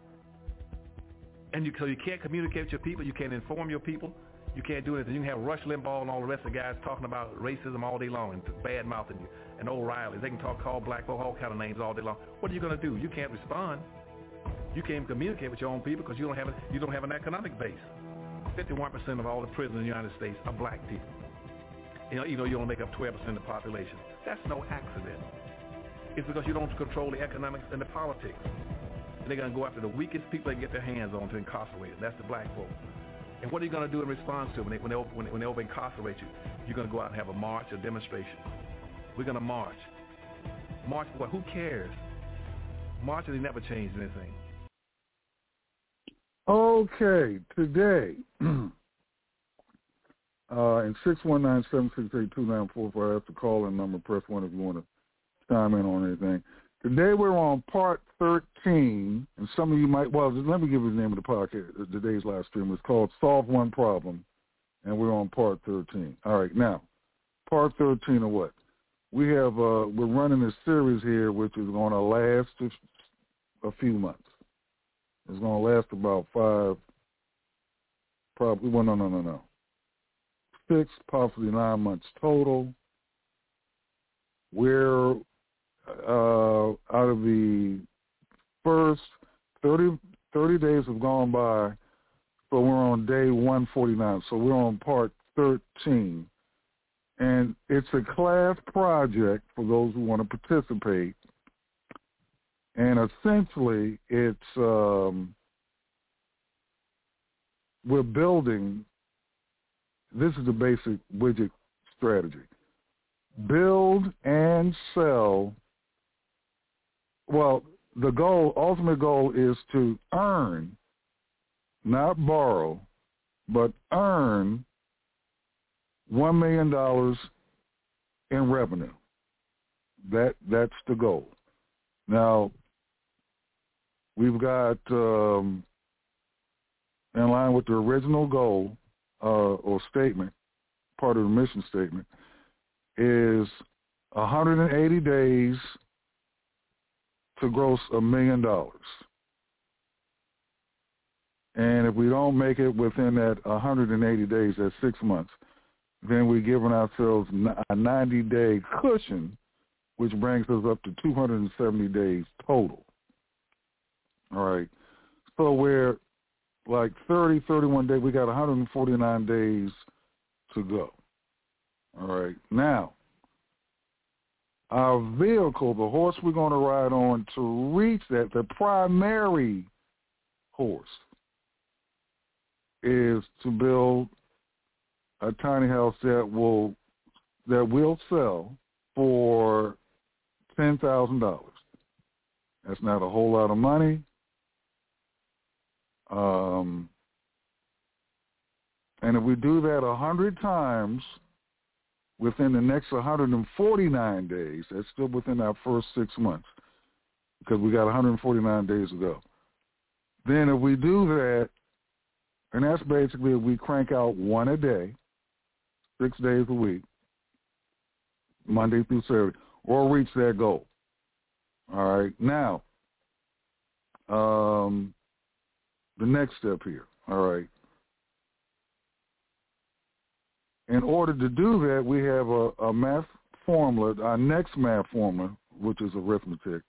Speaker 2: and you so you can't communicate with your people. You can't inform your people. You can't do anything. You can have Rush Limbaugh and all the rest of the guys talking about racism all day long and bad mouthing you, and O'Reilly. They can talk, call black folk all kind of names all day long. What are you going to do? You can't respond. You can't communicate with your own people because you don't have a, you don't have an economic base. fifty-one percent of all the prisoners in the United States are black people. You know, even though you only make up twelve percent of the population. That's no accident. It's because you don't control the economics and the politics. And they're going to go after the weakest people they can get their hands on to incarcerate. That's the black folk. And what are you going to do in response to it when they, when they, when they, when they over incarcerate you? You're going to go out and have a march, a demonstration. We're going to march. March for what? Who cares? Marching, they never changed anything.
Speaker 9: Okay, today, uh, in six one nine, seven six eight, two nine four four, that's the call-in number. Press one if you want to chime in on anything. Today we're on part thirteen, and some of you might, well, let me give you the name of the podcast, today's live stream. It's called Solve One Problem, and we're on part thirteen. All right, now, part thirteen of what? We have, uh, we're running a series here which is going to last a few months. It's going to last about five, probably, well, no, no, no, no. Six, possibly nine months total. We're uh, out of the first thirty, thirty days have gone by, so we're on day one forty-nine. So we're on part thirteen. And it's a class project for those who want to participate. And essentially, it's um, we're building, this is the basic widget strategy. Build and sell, well, the goal, ultimate goal is to earn, not borrow, but earn one million dollars in revenue. That that's the goal. Now, we've got, um, in line with the original goal uh, or statement, part of the mission statement, is one hundred eighty days to gross a million dollars. And if we don't make it within that one hundred eighty days, that's six months, then we're giving ourselves a ninety-day cushion, which brings us up to two hundred seventy days total. All right. So we're like thirty, thirty-one days. We got one hundred forty-nine days to go. All right. Now, our vehicle, the horse we're going to ride on to reach that, the primary horse, is to build a tiny house that will that will sell for ten thousand dollars. That's not a whole lot of money. Um, and if we do that a hundred times, within the next one hundred forty-nine days, that's still within our first six months because we got one hundred forty-nine days to go. Then if we do that, and that's basically if we crank out one a day, six days a week, Monday through Saturday, or reach that goal. All right. Now, um, the next step here. All right. In order to do that, we have a, a math formula, our next math formula, which is arithmetic.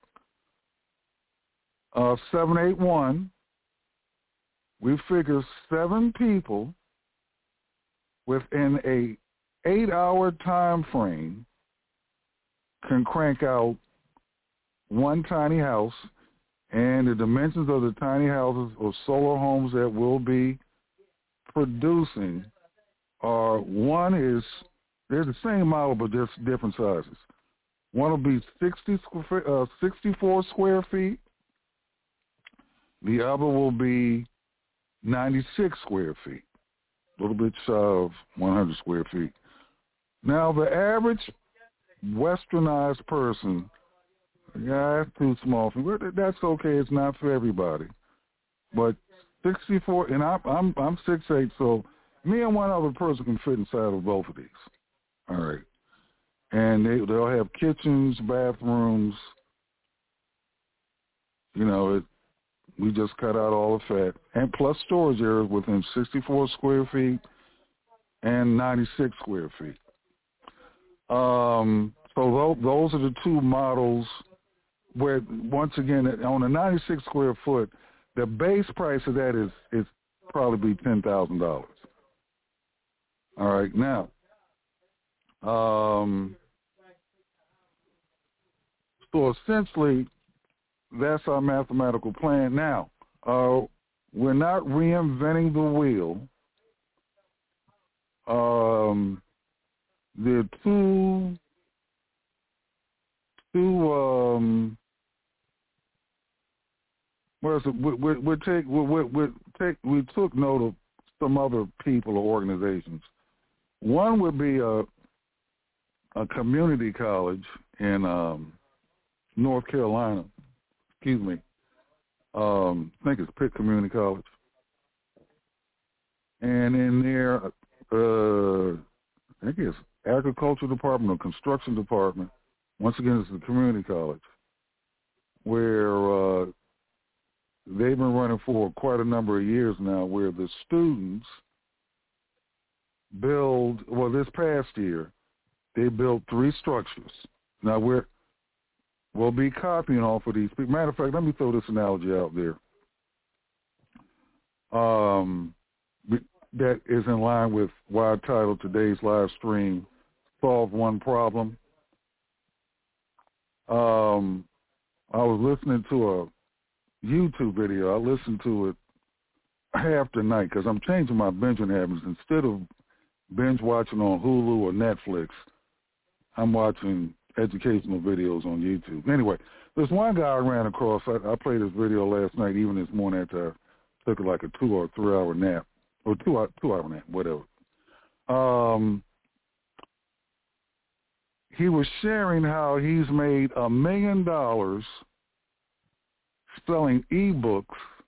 Speaker 9: Uh, seven eight one, we figure seven people within a eight-hour time frame can crank out one tiny house, and the dimensions of the tiny houses or solar homes that will be producing are, one is, they're the same model but just different sizes. One will be sixty, uh, sixty-four square feet. The other will be ninety-six square feet, a little bit shy of one hundred square feet. Now, the average westernized person, yeah, that's too small for me. That's okay. It's not for everybody. But sixty-four, and I, I'm I'm six eight, so me and one other person can fit inside of both of these. All right. And they, they'll have kitchens, bathrooms. You know, it, we just cut out all the fat. And plus storage area within sixty-four square feet and ninety-six square feet. Um, so those are the two models where, once again, on a ninety-six square foot, the base price of that is, is probably be ten thousand dollars. All right, now, um, so essentially, that's our mathematical plan. Now, uh, we're not reinventing the wheel. Um, there are two, two, um, what is it? We, we, we take, we, we, we take, we took note of some other people or organizations. One would be a, a community college in um, North Carolina. Excuse me. Um, I think it's Pitt Community College. And in there, uh, I think it's agriculture department or construction department. Once again, it's the community college where uh, they've been running for quite a number of years now, where the students build, well, this past year, they built three structures. Now, we're, we'll be copying off of these people. Matter of fact, let me throw this analogy out there. Um, that is in line with why I titled today's live stream, Solve One Problem. Um, I was listening to a YouTube video. I listened to it half the night because I'm changing my binging habits. Instead of binge watching on Hulu or Netflix, I'm watching educational videos on YouTube. Anyway, there's one guy I ran across. I, I played this video last night, even this morning after I took like a two or three hour nap, or two hour, two hour nap, whatever. Um, he was sharing how he's made a million dollars selling ebooks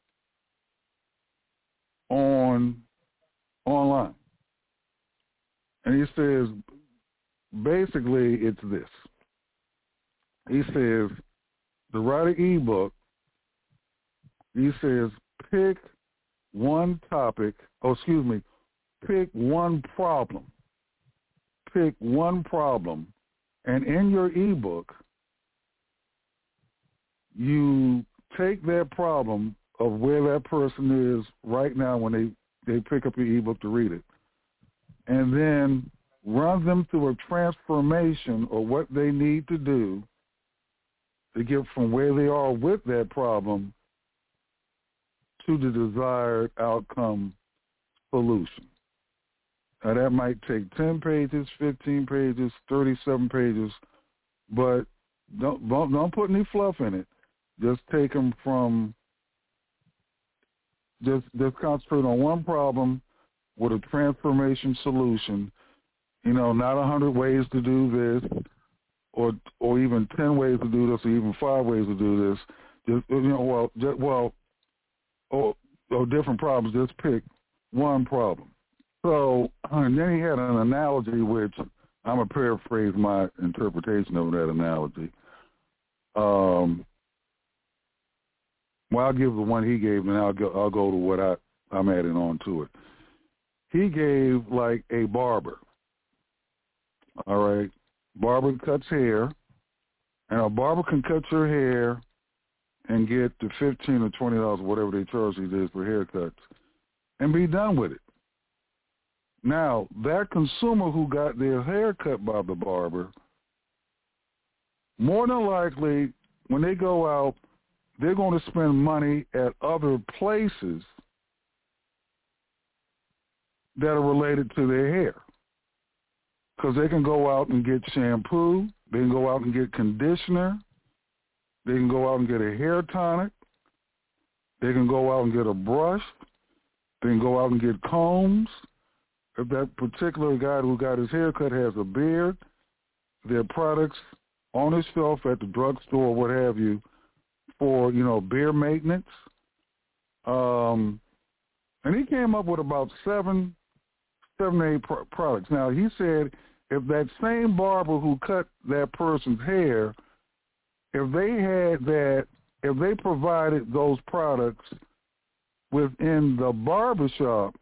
Speaker 9: on online. And he says, basically, it's this. He says, to write an ebook, he says, pick one topic, oh, excuse me, pick one problem. Pick one problem. And in your ebook, you take that problem of where that person is right now when they, they pick up your ebook to read it, and then run them through a transformation of what they need to do to get from where they are with that problem to the desired outcome solution. Now, that might take ten pages, fifteen pages, thirty-seven pages, but don't, don't, don't put any fluff in it. Just take them from, just, just concentrate on one problem with a transformation solution, You know, not a hundred ways to do this, or or even ten ways to do this, or even five ways to do this. Just you know, well, just, well, or, or different problems. Just pick one problem. So, and then he had an analogy, which I'm gonna paraphrase my interpretation of that analogy. Um, well, I'll give the one he gave, and I'll go. I'll go to what I, I'm adding on to it. He gave like a barber. All right, barber cuts hair, and a barber can cut your hair and get the fifteen or twenty dollars, whatever they charge these days for haircuts, and be done with it. Now, that consumer who got their hair cut by the barber, more than likely, when they go out, they're going to spend money at other places that are related to their hair. Because they can go out and get shampoo, they can go out and get conditioner, they can go out and get a hair tonic, they can go out and get a brush, they can go out and get combs. If that particular guy who got his hair cut has a beard, there are products on his shelf at the drugstore or what have you for, you know, beard maintenance. Um, and he came up with about seven, seven, eight pro- products. Now, he said if that same barber who cut that person's hair, if they had that, if they provided those products within the barbershop,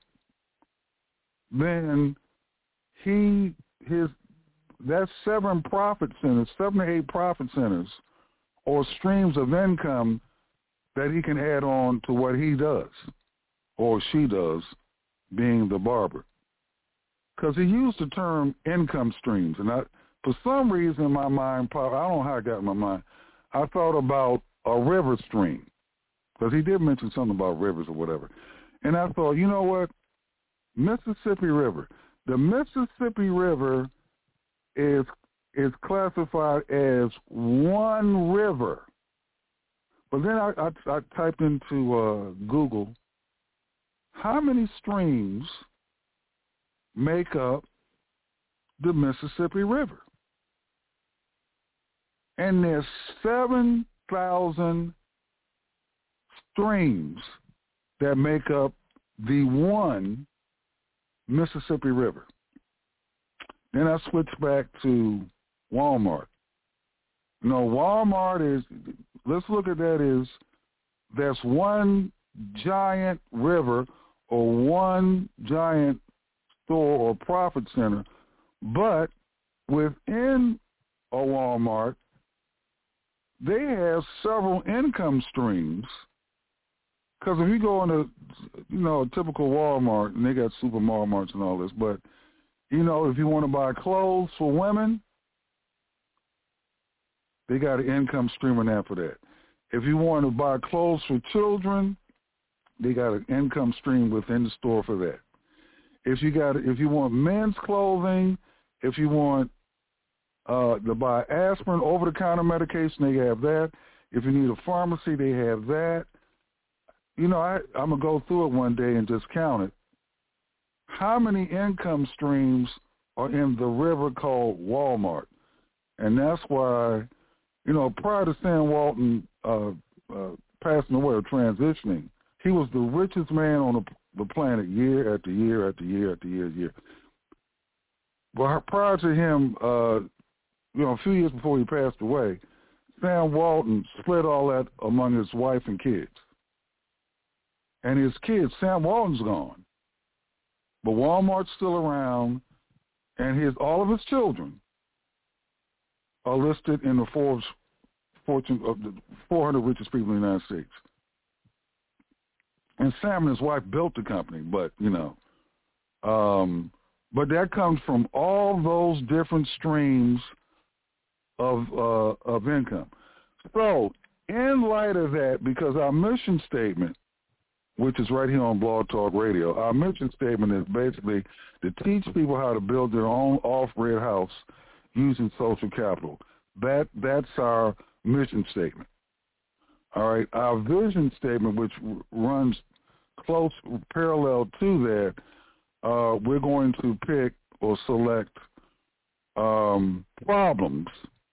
Speaker 9: then he, his, that's seven profit centers, seven to eight profit centers or streams of income that he can add on to what he does or she does, being the barber. Because he used the term income streams. And I, for some reason in my mind, I don't know how it got in my mind, I thought about a river stream. Because he did mention something about rivers or whatever. And I thought, you know what? Mississippi River. The Mississippi River is is classified as one river. But then I, I, I typed into uh, Google, how many streams make up the Mississippi River? And there's seven thousand streams that make up the one Mississippi River. Then I switched back to Walmart. You know, Walmart is, let's look at that as, that's one giant river or one giant store or profit center, but within a Walmart, they have several income streams. Because if you go into, you know, a typical Walmart, and they got super Walmarts and all this, but, you know, if you want to buy clothes for women, they got an income stream in there for that. If you want to buy clothes for children, they got an income stream within the store for that. If you got, if you want men's clothing, if you want uh, to buy aspirin, over-the-counter medication, they have that. If you need a pharmacy, they have that. You know, I, I'm going to go through it one day and just count it. How many income streams are in the river called Walmart? And that's why, you know, prior to Sam Walton uh, uh, passing away or transitioning, he was the richest man on the, the planet year after year after year after year after year. But prior to him, uh, you know, a few years before he passed away, Sam Walton split all that among his wife and kids. And his kids, Sam Walton's gone, but Walmart's still around, and his all of his children are listed in the Forbes Fortune of the four hundred richest people in the United States. And Sam and his wife built the company, but you know, um, but that comes from all those different streams of uh, of income. So, in light of that, because our mission statement, which is right here on Blog Talk Radio, our mission statement is basically to teach people how to build their own off-grid house using social capital. That that's our mission statement. All right, our vision statement, which runs close parallel to that, uh, we're going to pick or select um, problems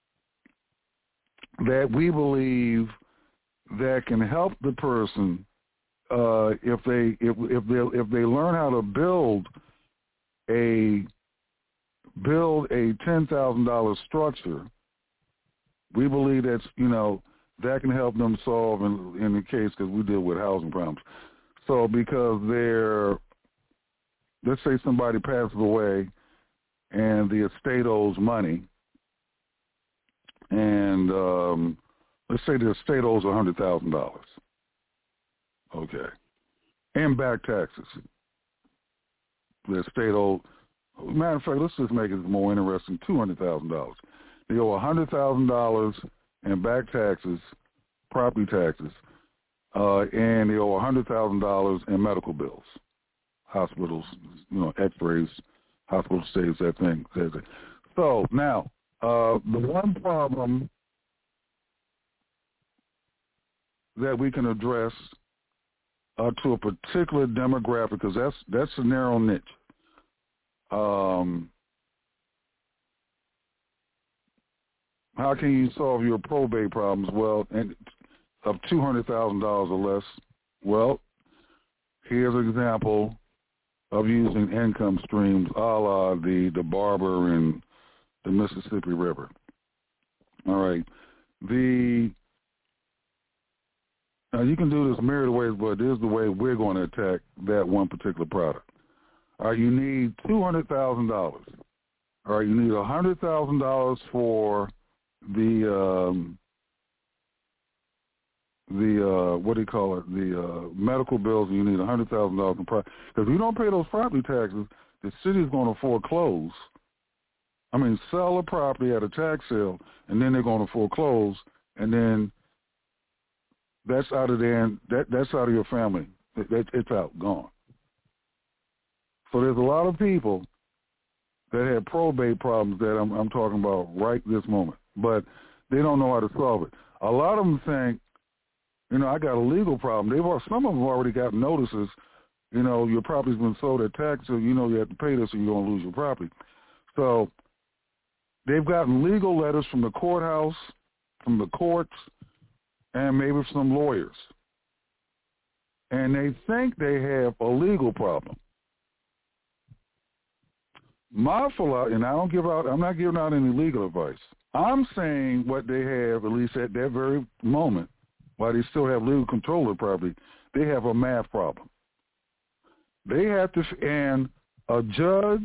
Speaker 9: that we believe that can help the person uh, if they if if they if they learn how to build a build a ten thousand dollar structure. We believe that's you know that can help them solve in in the case because we deal with housing problems. So because they're let's say somebody passes away and the estate owes money, and um, let's say the estate owes one hundred thousand dollars. Okay. And back taxes. The estate owes, matter of fact, let's just make it more interesting, two hundred thousand dollars. They owe one hundred thousand dollars in back taxes, property taxes, uh, and they owe one hundred thousand dollars in medical bills, hospitals, you know, x-rays, hospital stays, that thing. That thing. So now, uh, the one problem that we can address uh, to a particular demographic, because that's that's a narrow niche. Um, how can you solve your probate problems? Well, and of two hundred thousand dollars or less. Well, here's an example of using income streams, a la the the Barber and the Mississippi River. All right, the now you can do this myriad of ways, but this is the way we're going to attack that one particular product. All right, you need two hundred thousand dollars. All right, you need one hundred thousand dollars for the um, the uh, what do you call it? The uh, medical bills. And you need one hundred thousand dollars in property. Because if you don't pay those property taxes, the city is going to foreclose. I mean, sell a property at a tax sale, and then they're going to foreclose, and then that's out of there. That that's out of your family. It, it, it's out, gone. So there's a lot of people that have probate problems that I'm, I'm talking about right this moment, but they don't know how to solve it. A lot of them think, you know, I got a legal problem. They've some of them have already got notices. You know, your property's been sold at tax, so you know you have to pay this, or you're going to lose your property. So they've gotten legal letters from the courthouse, from the courts, and maybe some lawyers, and they think they have a legal problem. My philosophy, and I don't give out, I'm not giving out any legal advice. I'm saying what they have, at least at that very moment, while they still have legal control of the property, they have a math problem. They have to, and a judge,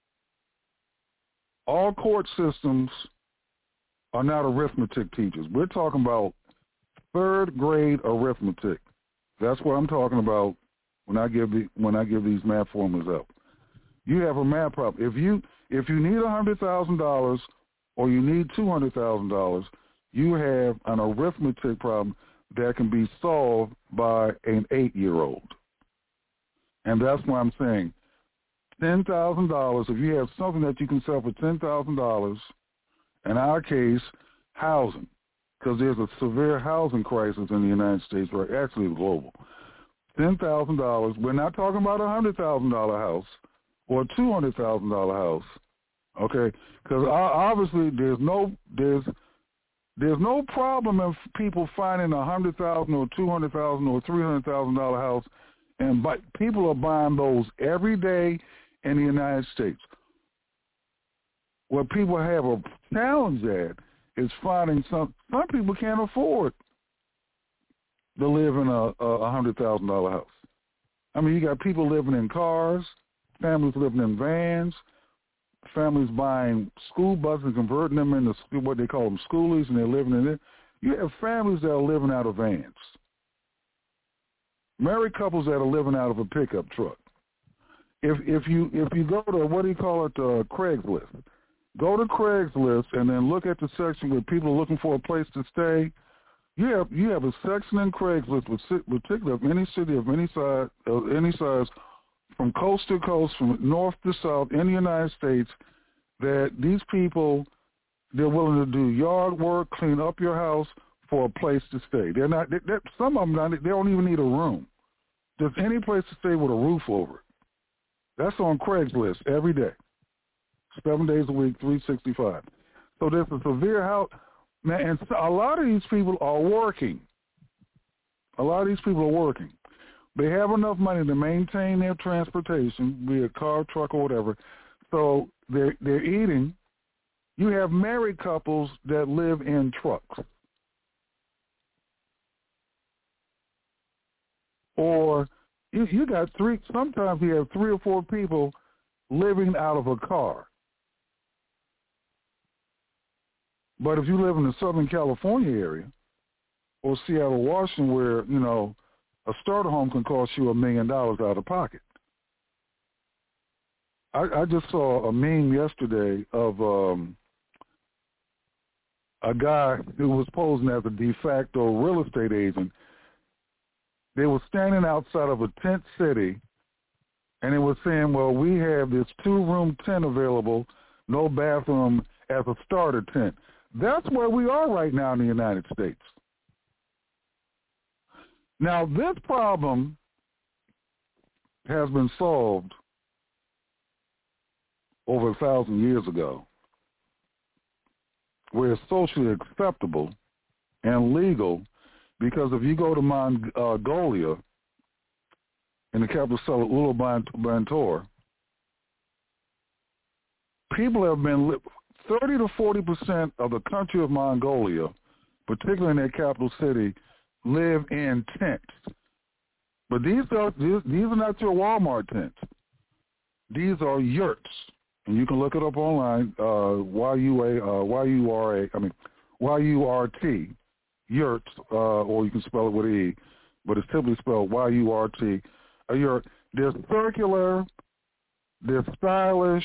Speaker 9: all court systems are not arithmetic teachers. We're talking about third grade arithmetic. That's what I'm talking about when I give the when I give these math formulas out. You have a math problem. If you if you need a hundred thousand dollars or you need two hundred thousand dollars, you have an arithmetic problem that can be solved by an eight-year-old. And that's why I'm saying ten thousand dollars. If you have something that you can sell for ten thousand dollars, in our case, housing, because there's a severe housing crisis in the United States, or actually global. ten thousand dollars. We're not talking about a hundred thousand dollar house or a two hundred thousand dollar house, okay? Because obviously there's no there's there's no problem in people finding a hundred thousand or two hundred thousand or three hundred thousand dollar house, and but people are buying those every day in the United States. What people have a challenge at is finding some. Some people can't afford to live in a a hundred thousand dollar house. I mean, you got people living in cars. Families living in vans, families buying school buses and converting them into what they call them schoolies, and they're living in it. You have families that are living out of vans. Married couples that are living out of a pickup truck. If if you if you go to, what do you call it, uh, Craigslist, go to Craigslist and then look at the section where people are looking for a place to stay. You have you have a section in Craigslist, particularly of any city of any size, of any size. From coast to coast, from north to south in the United States, that these people, they're willing to do yard work, clean up your house for a place to stay. They're not, they, some of them, they don't even need a room. Just any place to stay with a roof over it. That's on Craigslist every day. seven days a week, three sixty-five. So there's a severe health, man, and a lot of these people are working. A lot of these people are working. They have enough money to maintain their transportation, be it car, truck, or whatever. So they're they're eating. You have married couples that live in trucks. Or you, you got three, sometimes you have three or four people living out of a car. But if you live in the Southern California area or Seattle, Washington, where, you know, a starter home can cost you a million dollars out of pocket. I, I just saw a meme yesterday of um, a guy who was posing as a de facto real estate agent. They were standing outside of a tent city, and they were saying, well, we have this two-room tent available, no bathroom, as a starter tent. That's where we are right now in the United States. Now, this problem has been solved over a thousand years ago, where it's socially acceptable and legal, because if you go to Mongolia, in the capital city, Ulaanbaatar, people have been, li- thirty to forty percent of the country of Mongolia, particularly in their capital city, live in tents. But these are, these, these are not your Walmart tents. These are yurts. And you can look it up online, uh, Y U A, uh, Y U R A, I mean, Y U R T, yurts, uh, or you can spell it with an E, but it's typically spelled Y U R T. A yurt. They're circular, they're stylish,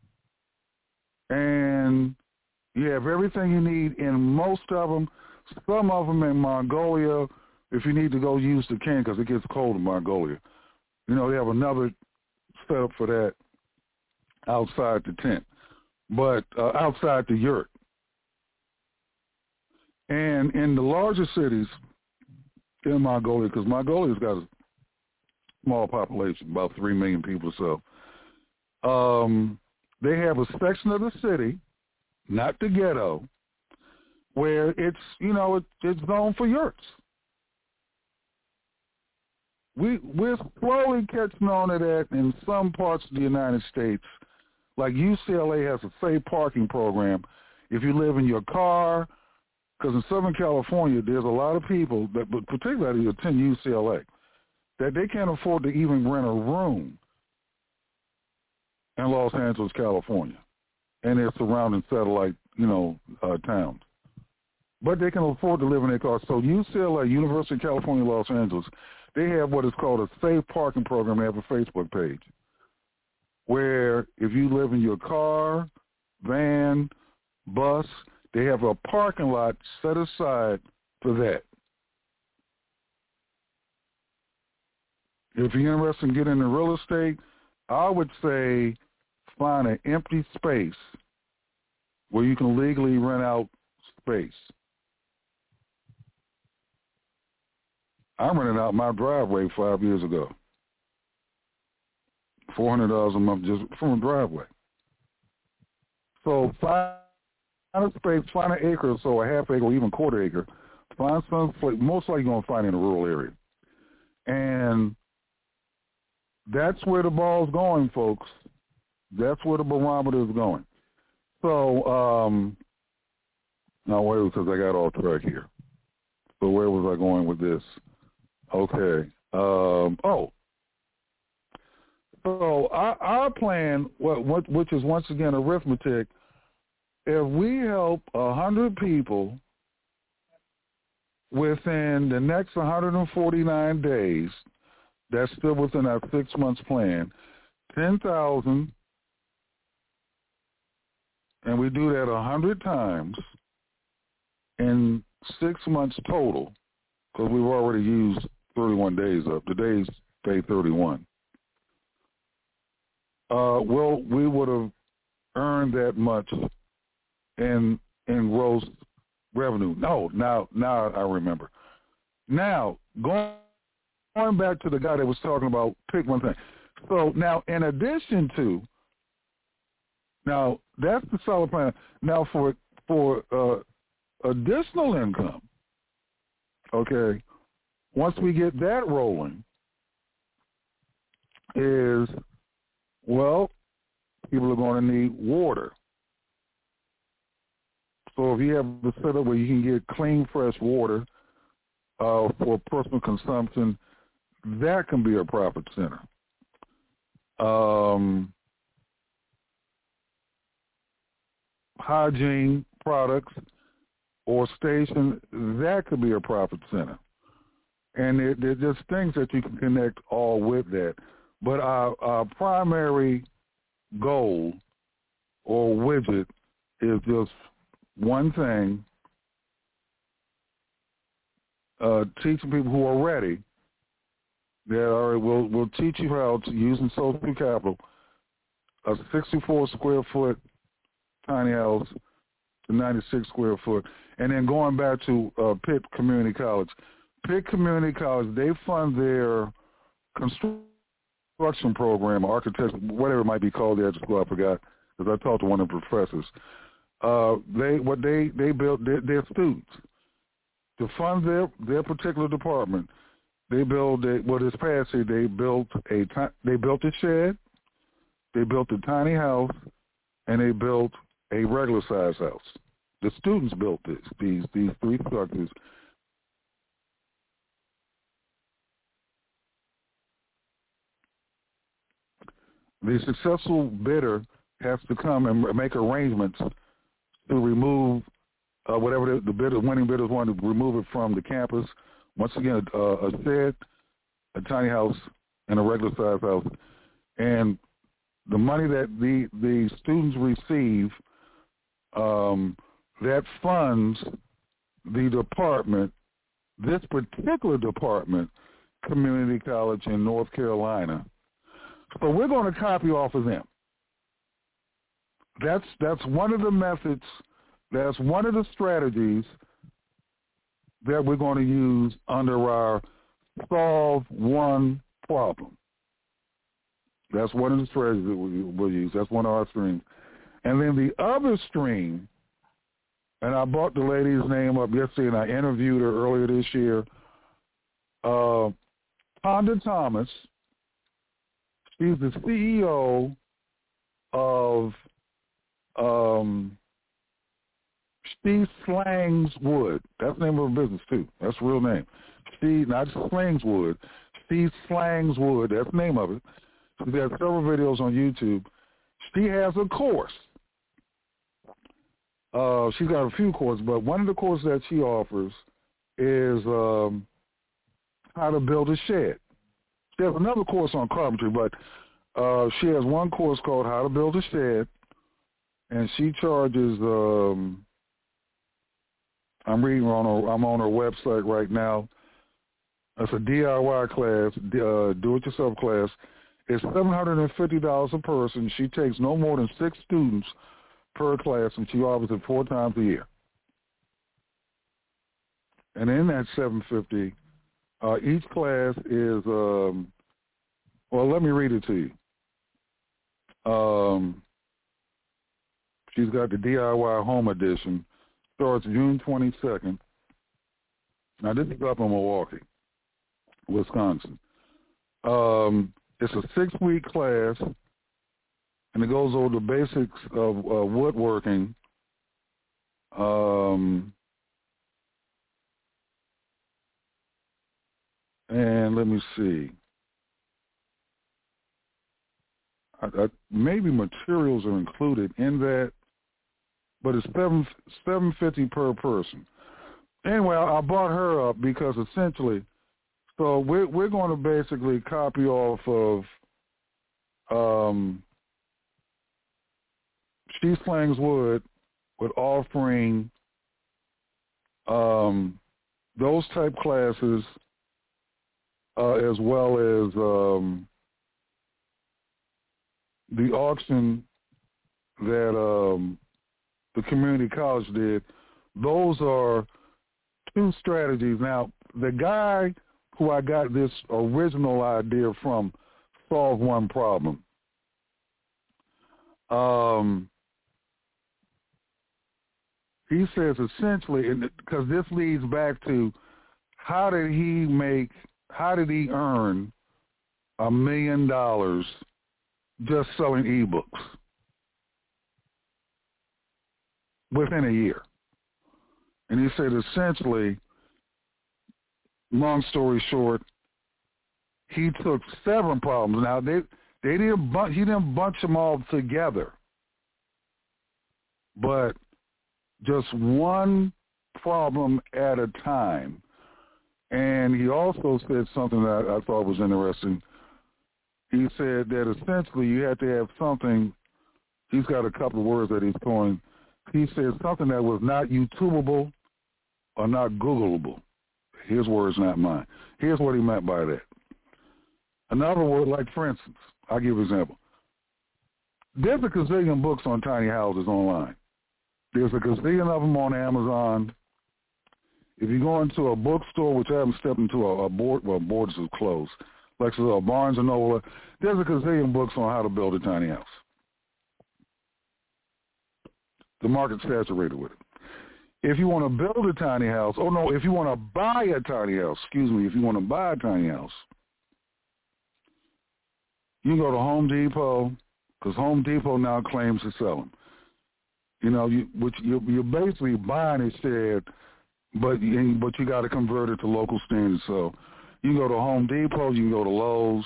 Speaker 9: and you have everything you need in most of them. Some of them in Mongolia, if you need to go use the can, because it gets cold in Mongolia. You know, they have another setup for that outside the tent, but uh, outside the yurt. And in the larger cities in Mongolia, because Mongolia's got a small population, about three million people or so, um, they have a section of the city, not the ghetto, where it's, you know, it, it's known for yurts. We, we're slowly catching on to that in some parts of the United States. Like U C L A has a safe parking program. If you live in your car, because in Southern California, there's a lot of people, that, but particularly who attend U C L A, that they can't afford to even rent a room in Los Angeles, California, and their surrounding satellite, you know, uh, towns. But they can afford to live in their car. So U C L A, University of California, Los Angeles, they have what is called a safe parking program. They have a Facebook page where if you live in your car, van, bus, they have a parking lot set aside for that. If you're interested in getting into real estate, I would say find an empty space where you can legally rent out space. I rented out my driveway five years ago. four hundred dollars a month just from a driveway. So find a space, find an acre or so, a half acre or even quarter acre. Find some place, most likely you're going to find in a rural area. And that's where the ball's going, folks. That's where the barometer is going. So, um, now wait, because I got off track here. So where was I going with this? Okay. Um, oh. So our, our plan, which is once again arithmetic, if we help one hundred people within the next one hundred forty-nine days, that's still within our six months plan, ten thousand, and we do that one hundred times in six months total, because we've already used thirty-one days up. Today's day thirty-one. Uh, well, we would have earned that much in in gross revenue. No, now now I remember. Now, going, going back to the guy that was talking about pick one thing. So now, in addition to, Now, that's the solid plan. Now, for for uh, additional income, okay, once we get that rolling, is, well, people are going to need water. So if you have the setup where you can get clean, fresh water uh, for personal consumption, that can be a profit center. Um, hygiene products or station, that could be a profit center. And there, there are just things that you can connect all with that. But our, our primary goal or widget is just one thing, uh, teaching people who are ready that are, will will teach you how to, using social capital, a sixty-four square foot tiny house to ninety-six square foot. And then going back to uh, Pitt Community College. Pitt Community College, they fund their construction program, architecture, whatever it might be called there at the school, I forgot, because I talked to one of the professors. Uh, they what they they built their, their students to fund their their particular department. They built a, well this past year they built a they built a shed, they built a tiny house, and they built a regular size house. The students built this these these three structures. The successful bidder has to come and make arrangements to remove uh, whatever the, the bidder, winning bidders want to remove it from the campus. Once again, a, a shed, a tiny house, and a regular size house. And the money that the, the students receive, um, that funds the department, this particular department, Community College in North Carolina. So we're going to copy off of them. That's that's one of the methods, that's one of the strategies that we're going to use under our solve one problem. That's one of the strategies that we, we'll use. That's one of our streams. And then the other stream, and I brought the lady's name up yesterday and I interviewed her earlier this year, uh, Honda Thomas. She's the C E O of um, She Slangs Wood. That's the name of her business, too. That's the real name. She, not Slangs Wood. She Slangs Wood. That's the name of it. She's got several videos on YouTube. She has a course. Uh, she's got a few courses, but one of the courses that she offers is um, how to build a shed. She has another course on carpentry, but uh, she has one course called How to Build a Shed, and she charges, um, I'm reading on her, I'm on her website right now. It's a D I Y class, uh, do-it-yourself class. It's seven hundred fifty dollars a person. She takes no more than six students per class, and she offers it four times a year. And in that seven hundred fifty dollars, uh, each class is, um, well, let me read it to you. Um, she's got the D I Y Home Edition. Starts June twenty-second. Now, this is up in Milwaukee, Wisconsin. Um, it's a six-week class, and it goes over the basics of uh, woodworking. Um, and let me see. I, I, maybe materials are included in that, but it's seven seven fifty per person. Anyway, I, I brought her up because essentially, so we're we're going to basically copy off of um, She Slangs Wood with offering um, those type classes uh, as well as um, the auction that um, the community college did. Those are two strategies. Now, the guy who I got this original idea from, Solve One Problem. Um, he says essentially, because this leads back to how did he make, how did he earn a million dollars just selling ebooks within a year? And he said essentially, long story short, he took seven problems. Now they they didn't bunch, he didn't bunch them all together, but just one problem at a time. And he also said something that I thought was interesting. He said that essentially you have to have something. He's got a couple of words that he's coined. He said something that was not YouTubeable or not Googleable. His words, not mine. Here's what he meant by that. Another word, like for instance, I'll give you an example. There's a gazillion books on tiny houses online. There's a gazillion of them on Amazon. If you go into a bookstore, which I haven't stepped into a, a board, well, Borders is closed, Lexus or Barnes and Noble, there's a gazillion books on how to build a tiny house. The market's saturated with it. If you want to build a tiny house, oh no, if you want to buy a tiny house, excuse me, if you want to buy a tiny house, you can go to Home Depot, because Home Depot now claims to sell them. You know, you, which you, you're basically buying a shed, but you, but you got to convert it to local standards. So you can go to Home Depot, you can go to Lowe's.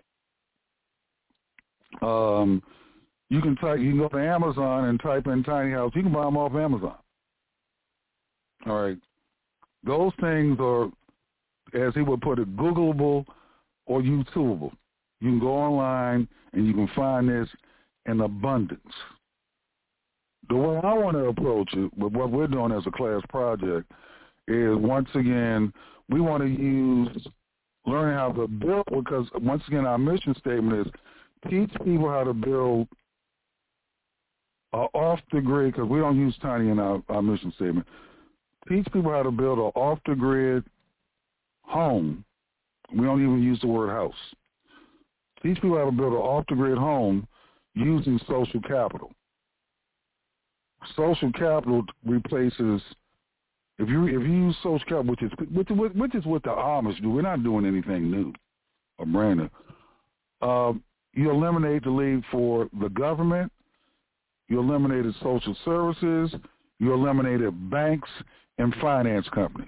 Speaker 9: Um, you can type, you can go to Amazon and type in tiny house. You can buy them off Amazon. All right, those things are, as he would put it, Googleable or YouTubeable. You can go online and you can find this in abundance. The way I want to approach it, with what we're doing as a class project, is once again, we want to use learning how to build, because once again, our mission statement is teach people how to build uh, off the grid, because we don't use tiny in our, our mission statement. Teach people how to build an off the grid home. We don't even use the word house. Teach people how to build an off the grid home using social capital. Social capital replaces, if you if you use social capital, which is which, which is what the Amish do. We're not doing anything new or brand new. Uh, you eliminate the need for the government. You eliminated social services. You eliminated banks and finance companies.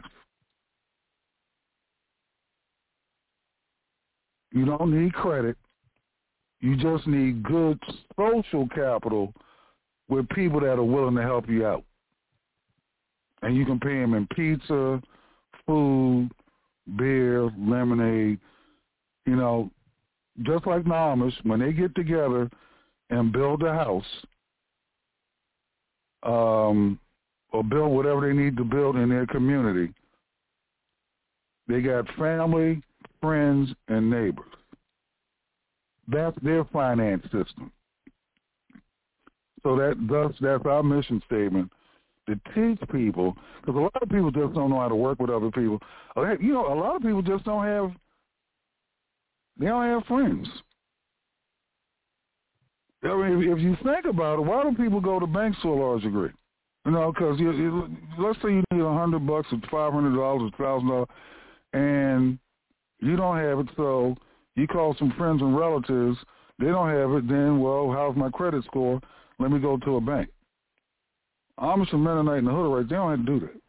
Speaker 9: You don't need credit. You just need good social capital with people that are willing to help you out. And you can pay them in pizza, food, beer, lemonade. You know, just like the Amish, when they get together and build a house, um, or build whatever they need to build in their community, they got family, friends, and neighbors. That's their finance system. So that thus that's our mission statement, to teach people, because a lot of people just don't know how to work with other people. You know, a lot of people just don't have, they don't have friends. I mean, if, if you think about it, why do people go to banks to a large degree? You know, because you, you, let's say you need a hundred bucks or five hundred dollars or thousand dollars, and you don't have it, so you call some friends and relatives. They don't have it. Then, well, how's my credit score? Let me go to a bank. Amish and Mennonite and the Hutterites, they don't have to do that.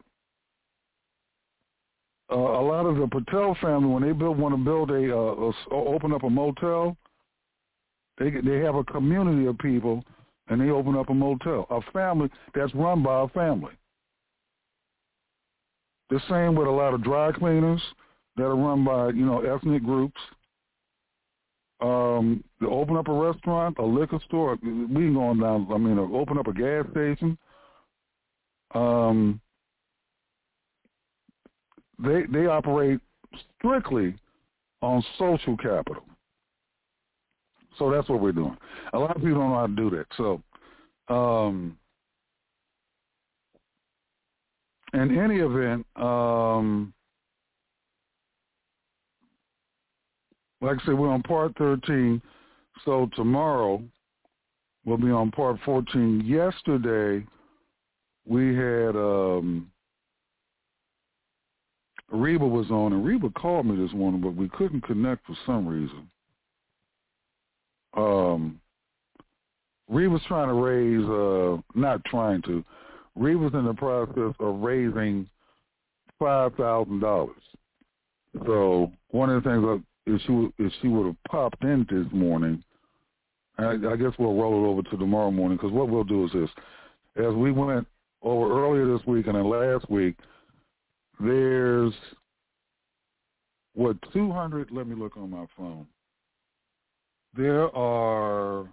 Speaker 9: Uh, a lot of the Patel family, when they build, want to build a, uh, a open up a motel, they they have a community of people, and they open up a motel, a family that's run by a family. The same with a lot of dry cleaners that are run by, you know, ethnic groups. Um, to open up a restaurant, a liquor store, we can go on down, I mean, open up a gas station. Um, they they operate strictly on social capital. So that's what we're doing. A lot of people don't know how to do that. So um, in any event, um, like I said, we're on part thirteen, so tomorrow we'll be on part fourteen. Yesterday we had um, Reba was on, and Reba called me this morning, but we couldn't connect for some reason. Um, Reba's trying to raise, uh, not trying to, Reba's in the process of raising five thousand dollars. So one of the things, uh, if she if she would have popped in this morning, I, I guess we'll roll it over to tomorrow morning, because what we'll do is this. As we went over earlier this week and then last week, there's, what, two hundred, let me look on my phone. There are,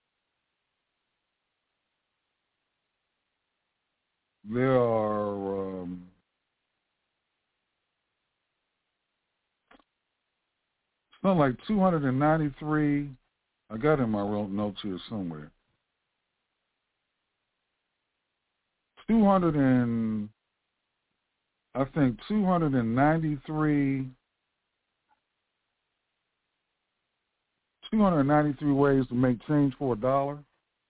Speaker 9: there are, um, something like two hundred ninety-three, I got it in my notes here somewhere. two hundred and, I think two hundred ninety-three, two hundred ninety-three ways to make change for a dollar.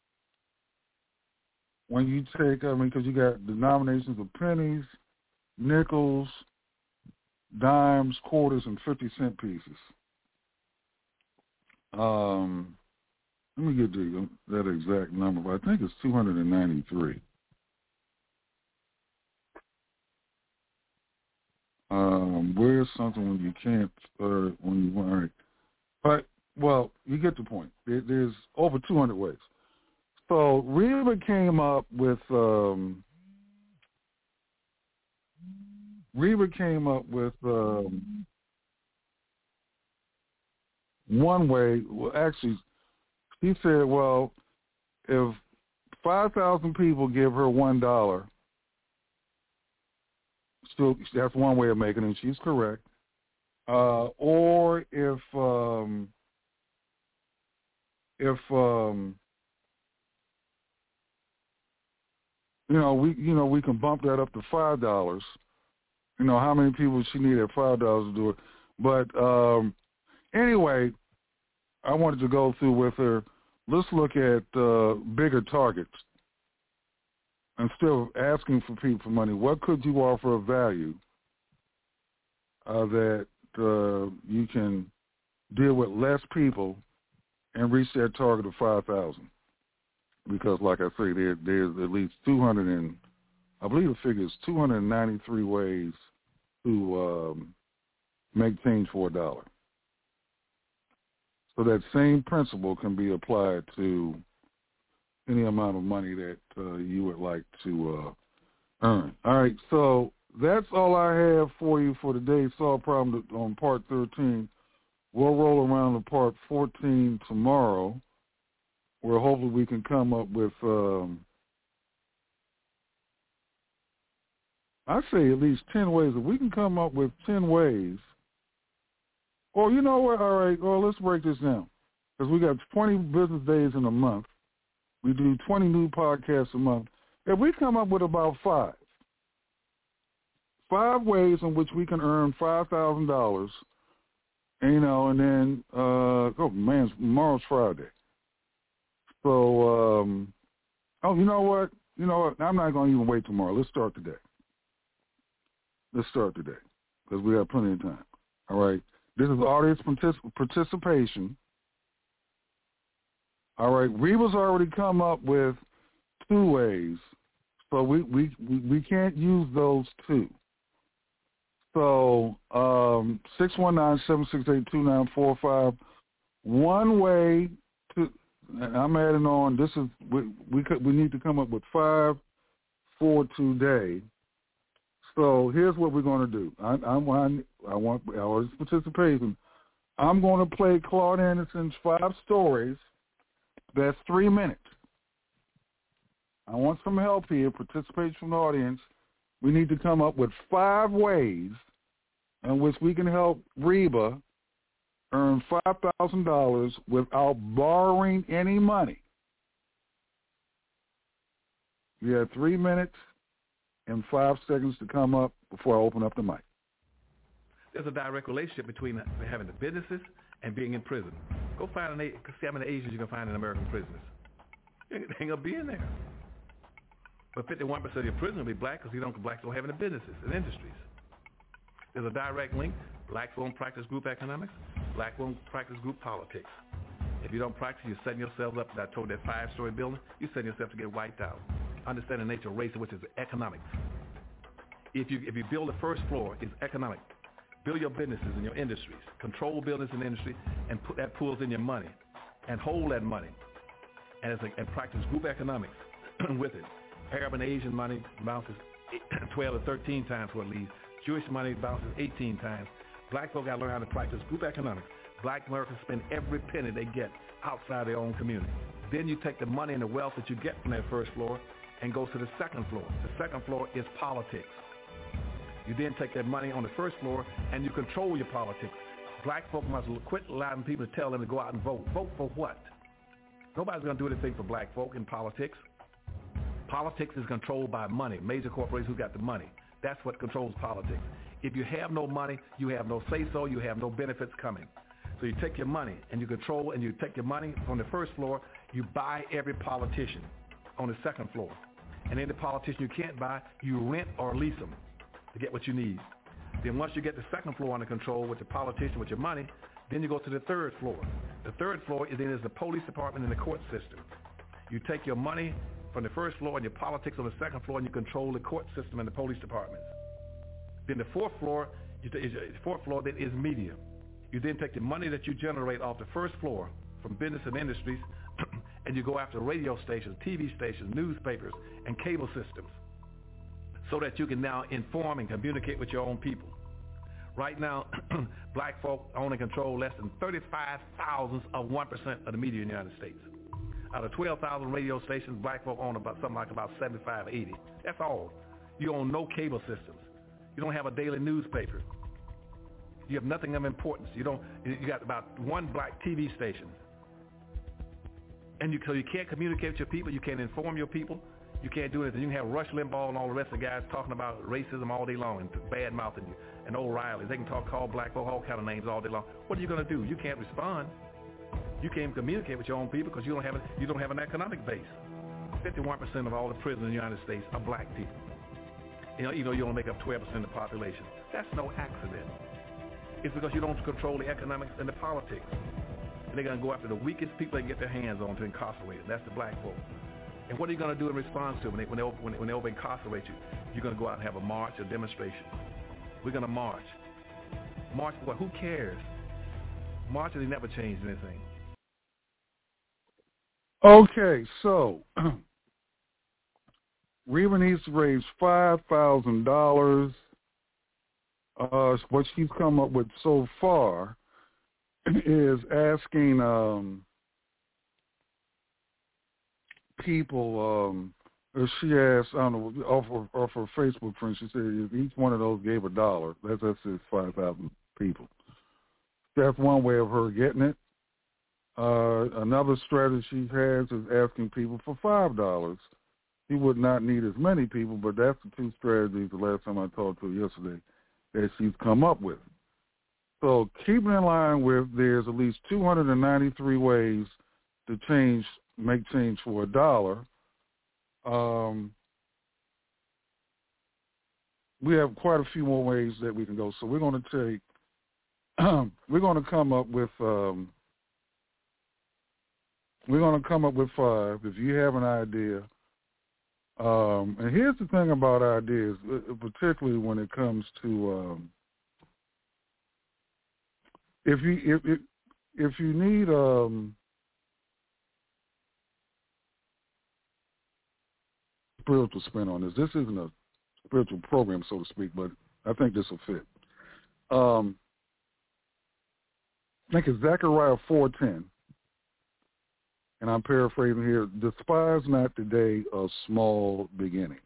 Speaker 9: When you take, I mean, because you got denominations of pennies, nickels, dimes, quarters, and fifty cent pieces. Um, let me get the, that exact number, but I think it's two hundred ninety-three. Um, where's something when you can't, uh, when you want, all right. But, well, you get the point. There, there's over two hundred ways. So Reba came up with, um, Reba came up with um, one way. Well, actually, he said, well, if five thousand people give her one dollar, still, that's one way of making it, and she's correct. Uh, or if um, if um, you know we you know we can bump that up to five dollars. You know how many people she need at five dollars to do it. But um, anyway, I wanted to go through with her. Let's look at uh, bigger targets. Instead of asking for people for money, what could you offer of value uh, that uh, you can deal with less people and reach that target of five thousand? Because, like I say, there, there's at least two hundred and, I believe the figure is two hundred ninety-three ways to um, make change for a dollar. So that same principle can be applied to any amount of money that uh, you would like to uh, earn. All right, so that's all I have for you for today. Solve problem on part thirteen. We'll roll around to part fourteen tomorrow, where hopefully we can come up with, um, I say at least ten ways. If we can come up with ten ways, or you know what, all right, well, let's break this down. Because we got twenty business days in a month. We do twenty new podcasts a month. If we come up with about five, five ways in which we can earn five thousand dollars, you know, and then, uh, oh, man, tomorrow's Friday. So, um, oh, you know what? You know what? I'm not going to even wait tomorrow. Let's start today. Let's start today because we have plenty of time. All right. This is audience particip- participation. All right, Reba's already come up with two ways, so we, we, we, we can't use those two. So um, six one nine, seven six eight, two nine four five, one way to, and I'm adding on, this is, we, we, could, we need to come up with five for today. So here's what we're going to do. I, I want, I want our participation. I'm going to play Claude Anderson's five stories. That's three minutes. I want some help here, participation from the audience. We need to come up with five ways in which we can help Reba earn five thousand dollars without borrowing any money. You have three minutes and five seconds to come up before I open up the mic.
Speaker 2: There's a direct relationship between having the businesses and being in prison. Go find an, see how many Asians you can find in American prisons. They ain't gonna be in there. But fifty-one percent of your prisoners will be black because you don't blacks don't have any businesses and industries. There's a direct link. Blacks won't practice group economics. Black won't practice group politics. If you don't practice, you're setting yourself up. I told that five-story building, you're setting yourself to get wiped out. Understand the nature of race, which is economics. If you if you build the first floor, it's economic. Build your businesses and your industries. Control business and industry, and put that pulls in your money, and hold that money, and, it's a, and practice group economics with it. Arab and Asian money bounces twelve to thirteen times what it leaves. Jewish money bounces eighteen times. Black folk got to learn how to practice group economics. Black Americans spend every penny they get outside their own community. Then you take the money and the wealth that you get from that first floor and go to the second floor. The second floor is politics. You then take that money on the first floor and you control your politics. Black folk must quit allowing people to tell them to go out and vote. Vote for what? Nobody's going to do anything for black folk in politics. Politics is controlled by money, major corporations who got the money. That's what controls politics. If you have no money, you have no say-so, you have no benefits coming. So you take your money and you control, and you take your money from the first floor, you buy every politician on the second floor. And any politician you can't buy, you rent or lease them to get what you need. Then once you get the second floor under control with the politician, with your money, then you go to the third floor. The third floor is then is the police department and the court system. You take your money from the first floor and your politics on the second floor, and you control the court system and the police departments. Then the fourth floor, is the fourth floor then is media. You then take the money that you generate off the first floor from business and industries, and you go after radio stations, T V stations, newspapers, and cable systems, so that you can now inform and communicate with your own people. Right now, black folk own and control less than thirty-five thousandths of one percent of the media in the United States. Out of twelve thousand radio stations, black folk own about something like about seventy-five, eighty. That's all. You own no cable systems. You don't have a daily newspaper. You have nothing of importance. You don't. You got about one black T V station, and you so you can't communicate with your people. You can't inform your people. You can't do anything. You can have Rush Limbaugh and all the rest of the guys talking about racism all day long and bad mouthing you, and O'Reilly. They can talk, call black folk all kind of names all day long. What are you going to do? You can't respond. You can't communicate with your own people because you don't have a, you don't have an economic base. fifty-one percent of all the prisoners in the United States are black people. You know, you know, you only make up twelve percent of the population. That's no accident. It's because you don't control the economics and the politics. And they're going to go after the weakest people they can get their hands on to incarcerate them. That's the black folk. And what are you going to do in response to them when they, when they, when they, when they over incarcerate you? You're going to go out and have a march, a demonstration. We're going to march. March for what? Who cares? Marching never changed anything.
Speaker 9: Okay, so Reva needs to raise five thousand dollars. Uh, what she's come up with so far is asking um, people, um, she asked, I don't know, off her, off her Facebook friend, she said if each one of those gave a dollar, that's, that's just five thousand people. That's one way of her getting it. Uh, another strategy she has is asking people for five dollars. She would not need as many people, but that's the two strategies the last time I talked to her yesterday that she's come up with. So keeping in line with there's at least two hundred ninety-three ways to change, make change for a dollar. Um, we have quite a few more ways that we can go. So we're going to take, we're going to come up with, um, we're going to come up with five. If you have an idea, um, and here's the thing about ideas, particularly when it comes to, um, if you if if, if you need um, spiritual spin on this, this isn't a spiritual program, so to speak, but I think this will fit. Um, I think it's Zechariah four ten. And I'm paraphrasing here, despise not the day of small beginnings.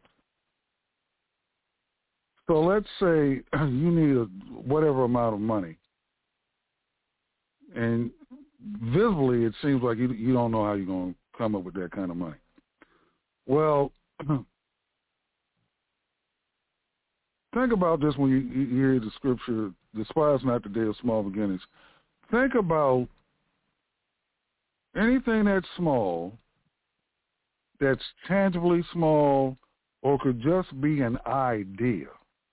Speaker 9: So let's say you need a, whatever amount of money, and visibly it seems like you, you don't know how you're going to come up with that kind of money. Well, think about this when you, you hear the scripture, despise not the day of small beginnings. Think about anything that's small, that's tangibly small, or could just be an idea.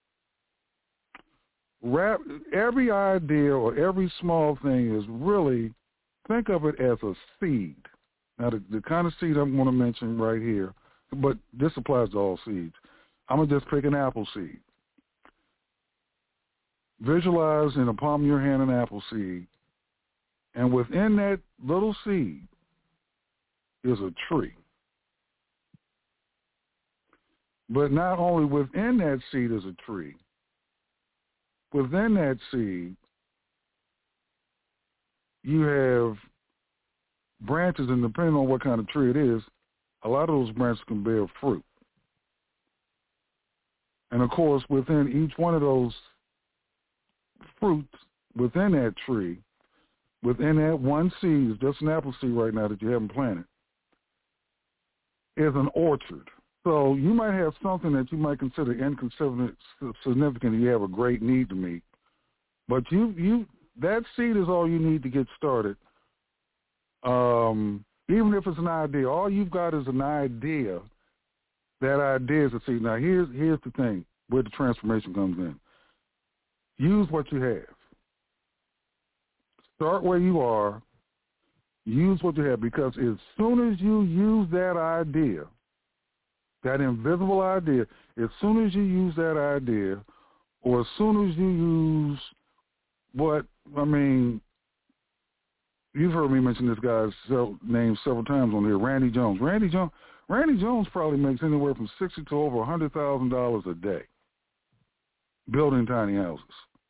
Speaker 9: Rap, every idea or every small thing is really, think of it as a seed. Now, the, the kind of seed I'm going to mention right here, but this applies to all seeds. I'm going to just pick an apple seed. Visualize in the palm of your hand an apple seed, and within that little seed is a tree. But not only within that seed is a tree, within that seed you have branches, and depending on what kind of tree it is, a lot of those branches can bear fruit. And of course, within each one of those fruits, within that tree, within that one seed, it's just an apple seed right now that you haven't planted, is an orchard. So you might have something that you might consider insignificant, you have a great need to meet, but you, you that seed is all you need to get started. Um, even if it's an idea, all you've got is an idea. That idea is a seed. Now here's here's the thing where the transformation comes in. Use what you have. Start where you are. Use what you have, because as soon as you use that idea, that invisible idea, as soon as you use that idea, or as soon as you use what, I mean, you've heard me mention this guy's name several times on here, Randy Jones. Randy Jones, Randy Jones probably makes anywhere from sixty to over one hundred thousand dollars a day building tiny houses.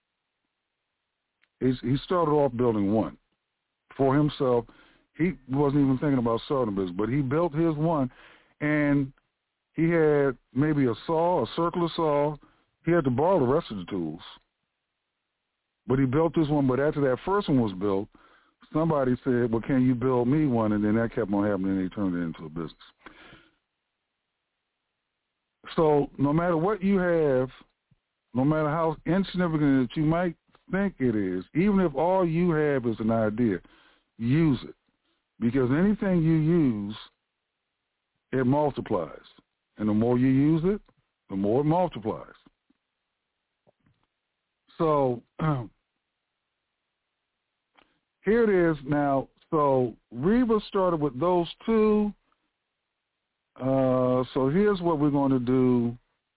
Speaker 9: He's, he started off building one for himself. He wasn't even thinking about starting a business, but he built his one, and he had maybe a saw, a circular saw. He had to borrow the rest of the tools. But he built this one, but after that first one was built, somebody said, well, can you build me one? And then that kept on happening, and they turned it into a business. So no matter what you have, no matter how insignificant that you might think it is, even if all you have is an idea, use it. Because anything you use, it multiplies. And the more you use it, the more it multiplies. So here it is now. So Reba started with those two. Uh, so here's what we're going to do.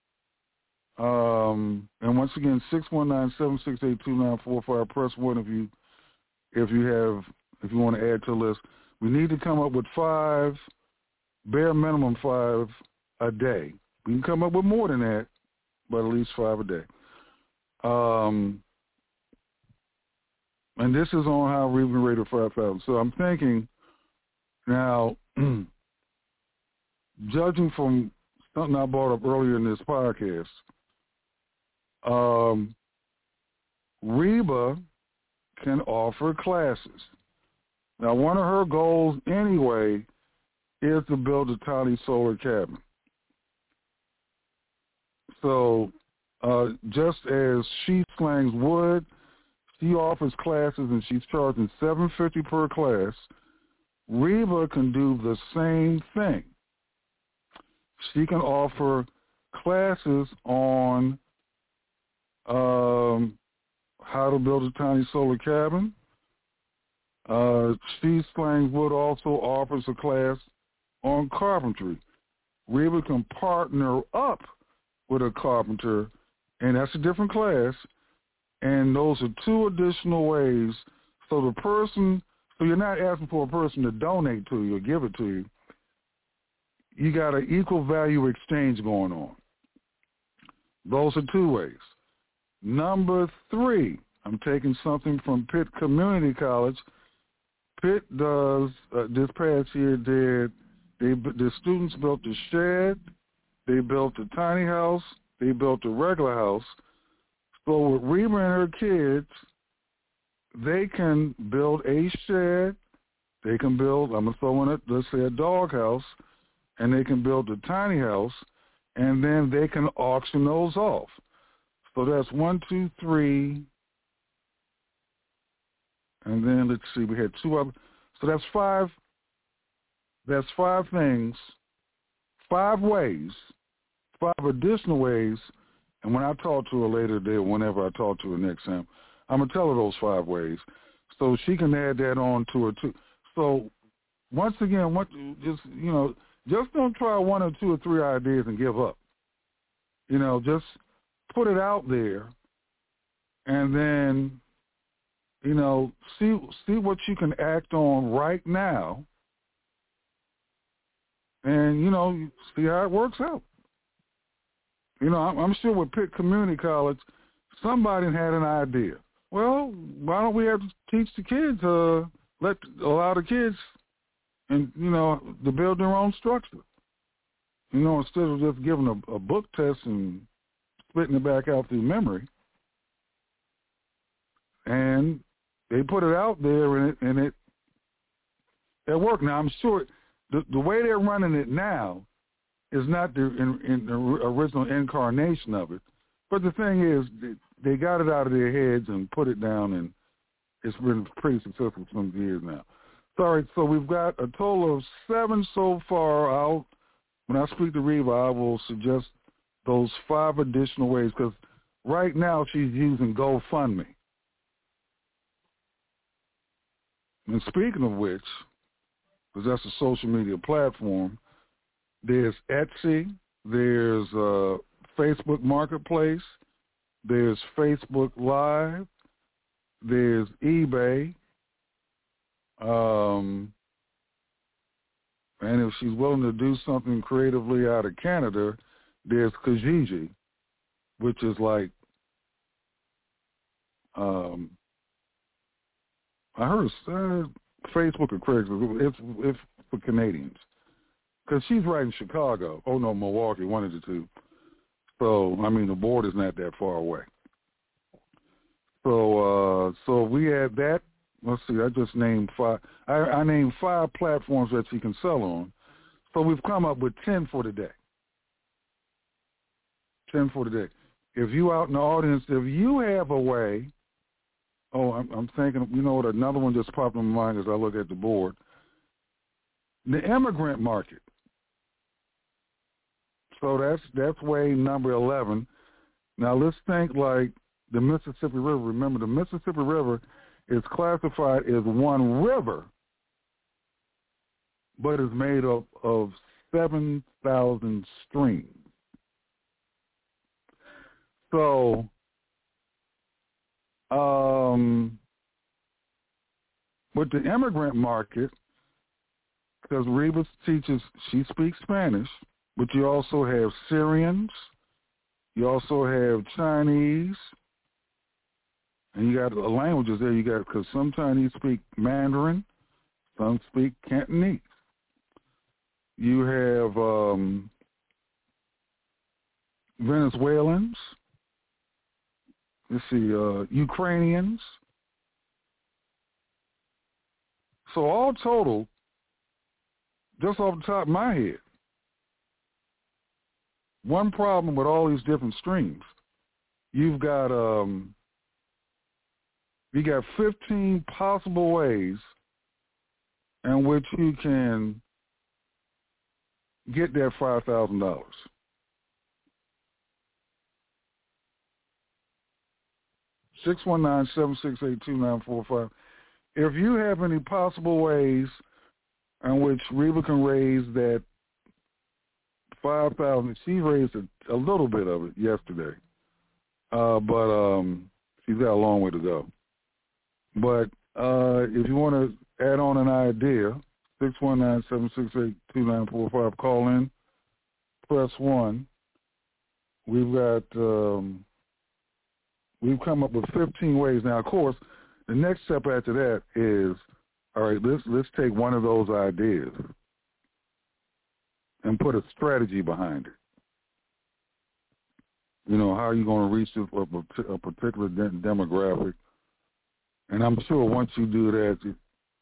Speaker 9: Um, and once again, six one nine, seven six eight, two nine four five. Press one if you if you have if you want to add to the list. We need to come up with five, bare minimum five a day. We can come up with more than that, but at least five a day. Um, and this is on how Reba rated five thousand. So I'm thinking now, judging from something I brought up earlier in this podcast, um, Reba can offer classes. Now, one of her goals anyway is to build a tiny solar cabin. So uh, just as she slangs wood, she offers classes and she's charging seven hundred fifty dollars per class. Reba can do the same thing. She can offer classes on um, how to build a tiny solar cabin. Uh, She Slangs Wood also offers a class on carpentry. Reba can partner up with a carpenter, and that's a different class, and those are two additional ways. So the person, so you're not asking for a person to donate to you or give it to you. You got an equal value exchange going on. Those are two ways. Number three, I'm taking something from Pitt Community College. Pitt does, uh, this past year did, they, the students built a shed, they built a tiny house, they built a regular house. So with Reba and her kids, they can build a shed, they can build, I'm going to throw in it, let's say a dog house, and they can build a tiny house, and then they can auction those off. So that's one, two, three, and then let's see, we had two other. So that's five. That's five things, five ways, five additional ways, and when I talk to her later today, or whenever I talk to her next time, I'm going to tell her those five ways so she can add that on to her too. So once again, what, just, you know, just don't try one or two or three ideas and give up. You know, just put it out there and then, you know, see see what you can act on right now and, you know, see how it works out. You know, I'm, I'm sure with Pitt Community College, somebody had an idea. Well, why don't we have to teach the kids, uh, let allow the kids, and you know, to build their own structure. You know, instead of just giving a, a book test and spitting it back out through memory. And they put it out there, and it and it it worked. Now I'm sure the the way they're running it now is not the, in, in the original incarnation of it. But the thing is, they got it out of their heads and put it down, and it's been pretty successful for some years now. Sorry, so we've got a total of seven so far out. When I speak to Reva, I will suggest those five additional ways, because right now she's using GoFundMe. And speaking of which, because that's a social media platform, there's Etsy, there's uh, Facebook Marketplace, there's Facebook Live, there's eBay, um, and if she's willing to do something creatively out of Canada, there's Kijiji, which is like, um, I heard uh, Facebook or Craigslist. It's, it's for Canadians. Because she's right in Chicago. Oh, no, Milwaukee, one of the two. So, I mean, the border's not that far away. So, uh, so we had that. Let's see, I just named five. I, I named five platforms that you can sell on. So we've come up with ten for today. ten for today. If you out in the audience, if you have a way, oh, I'm, I'm thinking, you know what, another one just popped in my mind as I look at the board. The immigrant market. So that's that's way number eleven. Now let's think like the Mississippi River. Remember, the Mississippi River is classified as one river, but is made up of seven thousand streams. So um, with the immigrant market, because Reva teaches, she speaks Spanish, but you also have Syrians, you also have Chinese, and you got languages there. You got, because some Chinese speak Mandarin, some speak Cantonese. You have um, Venezuelans. Let's see, uh, Ukrainians. So all total, just off the top of my head, one problem with all these different streams, you've got um, you got fifteen possible ways in which you can get that five thousand dollars. six one nine, seven six eight, two nine four five. If you have any possible ways in which Reva can raise that five thousand dollars, she raised a, a little bit of it yesterday, uh, but um, she's got a long way to go. But uh, if you want to add on an idea, six one nine, seven six eight, two nine four five, call in, press one. We've got, um, we've come up with fifteen ways. Now, of course, the next step after that is, all right, let's let's take one of those ideas and put a strategy behind it. You know, how are you going to reach a, a particular de- demographic? And I'm sure once you do that, it,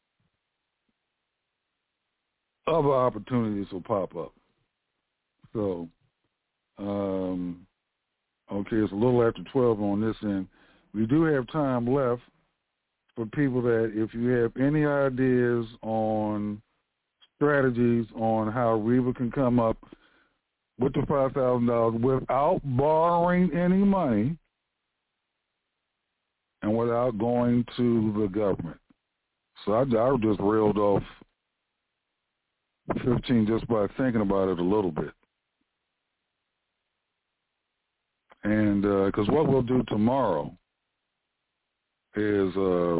Speaker 9: other opportunities will pop up. So, um, okay, it's a little after twelve on this end. We do have time left for people that, if you have any ideas on strategies on how Reva can come up with the five thousand dollars without borrowing any money and without going to the government. So I, I just reeled off fifteen just by thinking about it a little bit. And because uh, what we'll do tomorrow is uh,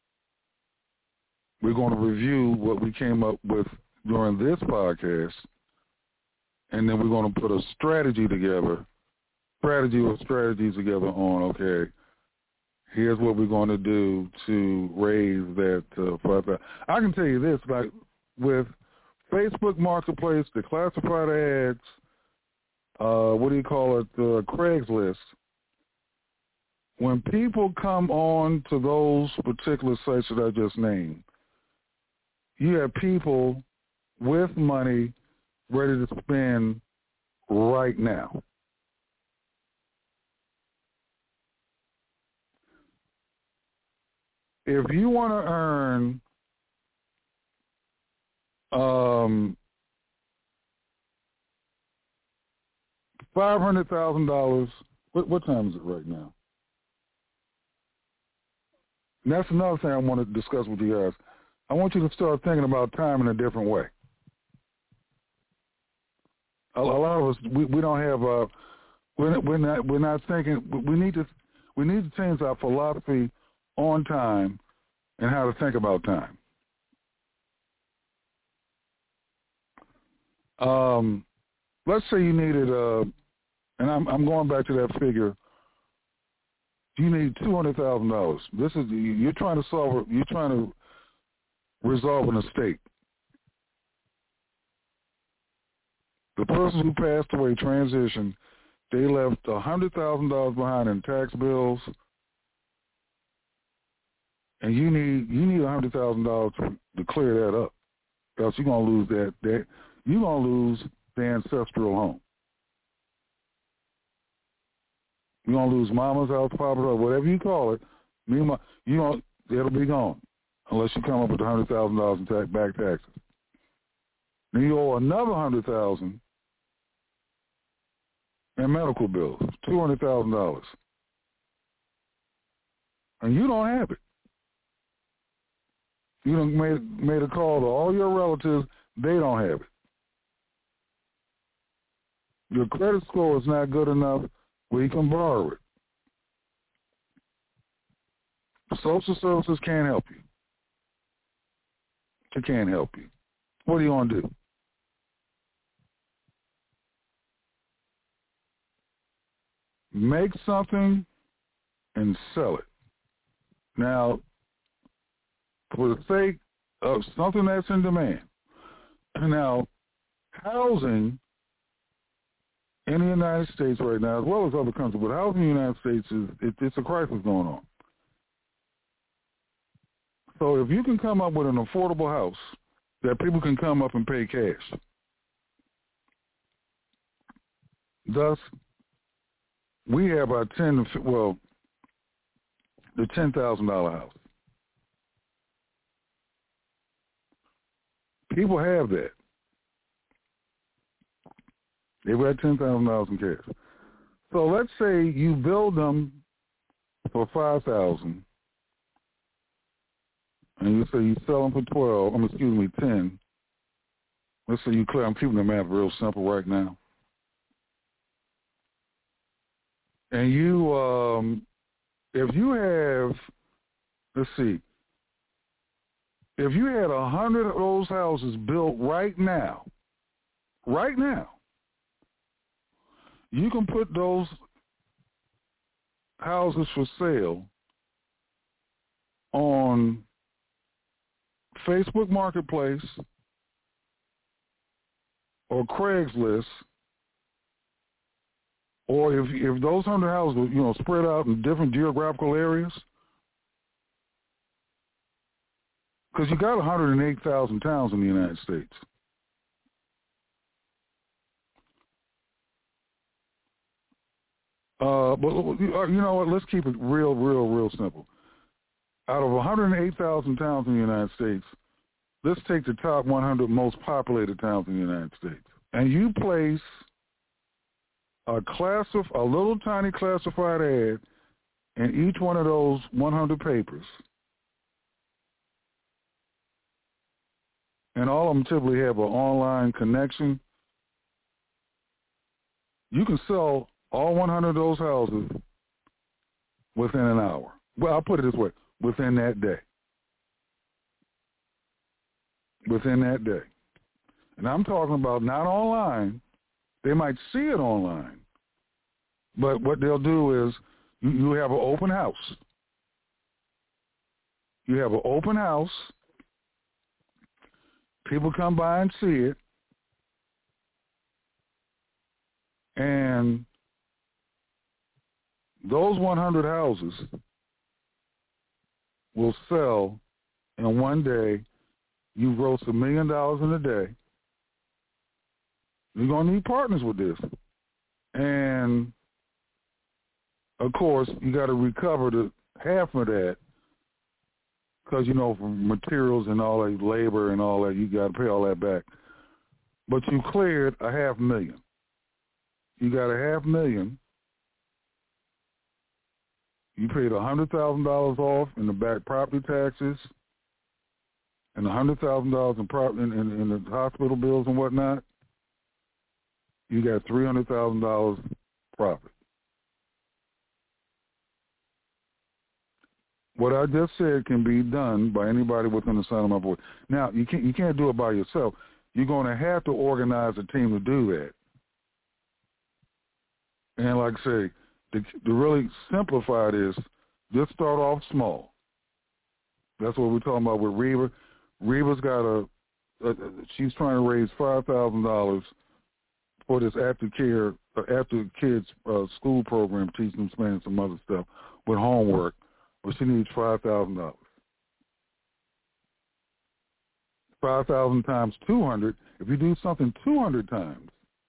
Speaker 9: we're going to review what we came up with during this podcast, and then we're going to put a strategy together, strategy or strategies together on, okay, here's what we're going to do to raise that uh, five thousand. I can tell you this, like with Facebook Marketplace, the classified ads, uh, what do you call it, uh, Craigslist, when people come on to those particular sites that I just named, you have people with money ready to spend right now. If you want to earn um, five hundred thousand dollars, what, what time is it right now? And that's another thing I want to discuss with you guys. I want you to start thinking about time in a different way. A, a lot of us, we, we don't have, uh, we're, we're not, we're not thinking. We need to, we need to change our philosophy on time and how to think about time. Um, let's say you needed, uh, and I'm, I'm going back to that figure. You need two hundred thousand dollars. This is you're trying to solve. You're trying to resolve an estate. The person who passed away, transitioned, they left one hundred thousand dollars behind in tax bills, and you need you need one hundred thousand dollars to clear that up, else you're gonna lose that. That you're gonna lose the ancestral home. You're gonna lose mama's house, papa's house, whatever you call it. Me, my, you know, it'll be gone unless you come up with one hundred thousand dollars in tax, back taxes. Then you owe another one hundred thousand dollars in medical bills, two hundred thousand dollars, and you don't have it. You done made made a call to all your relatives; they don't have it. Your credit score is not good enough where you can borrow it. Social services can't help you. They can't help you. What are you going to do? Make something and sell it. Now, for the sake of something that's in demand. Now, housing in the United States right now, as well as other countries, but housing in the United States, is it, it's a crisis going on. So if you can come up with an affordable house that people can come up and pay cash, thus we have our ten, well, the ten thousand dollar house. People have that. They've got ten thousand dollars in cash. So let's say you build them for five thousand dollars, and you say you sell them for twelve. I mean, excuse me, ten. Let's say you clear. I'm keeping the math real simple right now. And you, um, if you have, let's see, if you had a hundred of those houses built right now, right now, you can put those houses for sale on Facebook Marketplace or Craigslist, or if if those hundred houses were, you know, spread out in different geographical areas, because you got one hundred eight thousand towns in the United States. Uh, but you know what? Let's keep it real, real, real simple. Out of one hundred eight thousand towns in the United States, let's take the top one hundred most populated towns in the United States. And you place a classif- a little tiny classified ad in each one of those one hundred papers. And all of them typically have an online connection. You can sell all one hundred of those houses within an hour. Well, I'll put it this way, within that day. Within that day. And I'm talking about not online. They might see it online. But what they'll do is you, you have an open house. You have an open house. People come by and see it. And those one hundred houses will sell in one day. You gross a million dollars in a day. You're going to need partners with this. And, of course, you got to recover the half of that because, you know, from materials and all that, labor and all that, you got to pay all that back. But you cleared a half million. You got a half million. You paid one hundred thousand dollars off in the back property taxes and one hundred thousand dollars in, prop- in, in, in the hospital bills and whatnot. You got three hundred thousand dollars profit. What I just said can be done by anybody within the sound of my voice. Now, you can't, you can't do it by yourself. You're going to have to organize a team to do that. And like I say, to, to really simplify this, just start off small. That's what we're talking about with Reba. Reba's got a, a she's trying to raise five thousand dollars for this after care, uh, after kids uh, school program, teaching them Spanish and some other stuff with homework. But she needs five thousand dollars. Five thousand times two hundred. If you do something two hundred times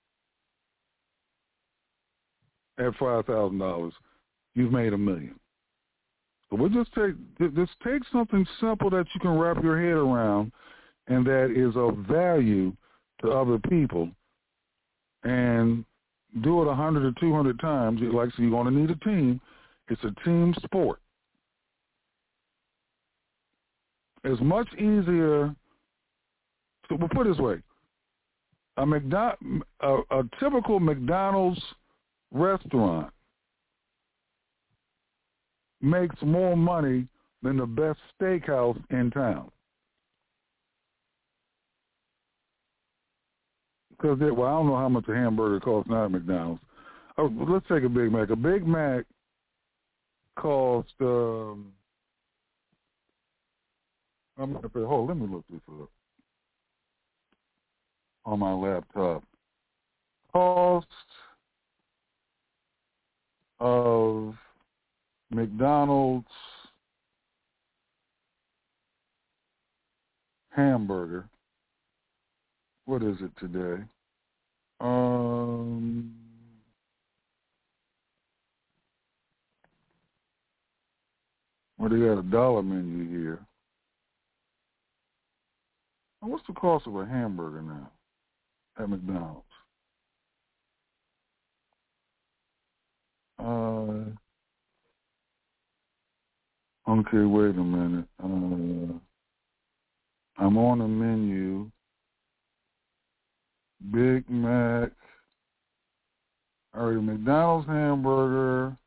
Speaker 9: at five thousand dollars, you've made a million. So we'll just take just take something simple that you can wrap your head around, and that is of value to other people, and do it a hundred or two hundred times. Like so, you're going to need a team. It's a team sport. It's much easier. So we'll put it this way: a, McDo- a, a typical McDonald's restaurant makes more money than the best steakhouse in town. Because, they, well, I don't know how much a hamburger costs now at McDonald's. Oh, let's take a Big Mac. A Big Mac costs, um, I'm going to say, hold on, let me look this up on my laptop. Cost of McDonald's hamburger. What is it today? Um, well, they got a dollar menu here. What's the cost of a hamburger now at McDonald's? Uh, okay, wait a minute. Uh, I'm on the menu. Big Mac. All right, McDonald's hamburger.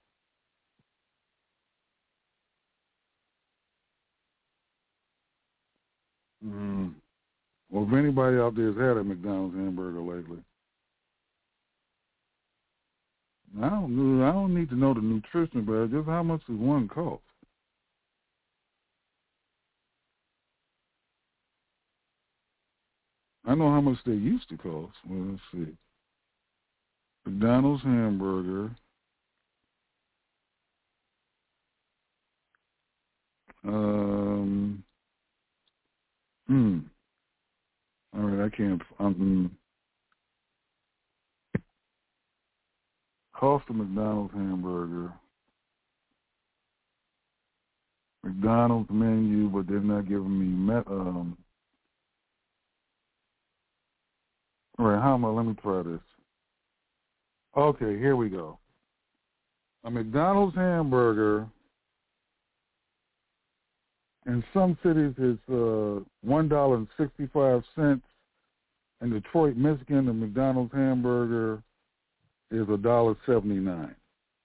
Speaker 9: Mm. Well, if anybody out there has had a McDonald's hamburger lately, I don't know. I don't need to know the nutrition, but just how much does one cost? I know how much they used to cost. Well, let's see. McDonald's hamburger. Um. Hmm. All right, I can't. Um, cost of McDonald's hamburger. McDonald's menu, but they're not giving me. Um. All right, how much? Let me try this. Okay, here we go. A McDonald's hamburger in some cities is uh, one dollar and sixty-five cents. In Detroit, Michigan, the McDonald's hamburger is one dollar and seventy-nine cents.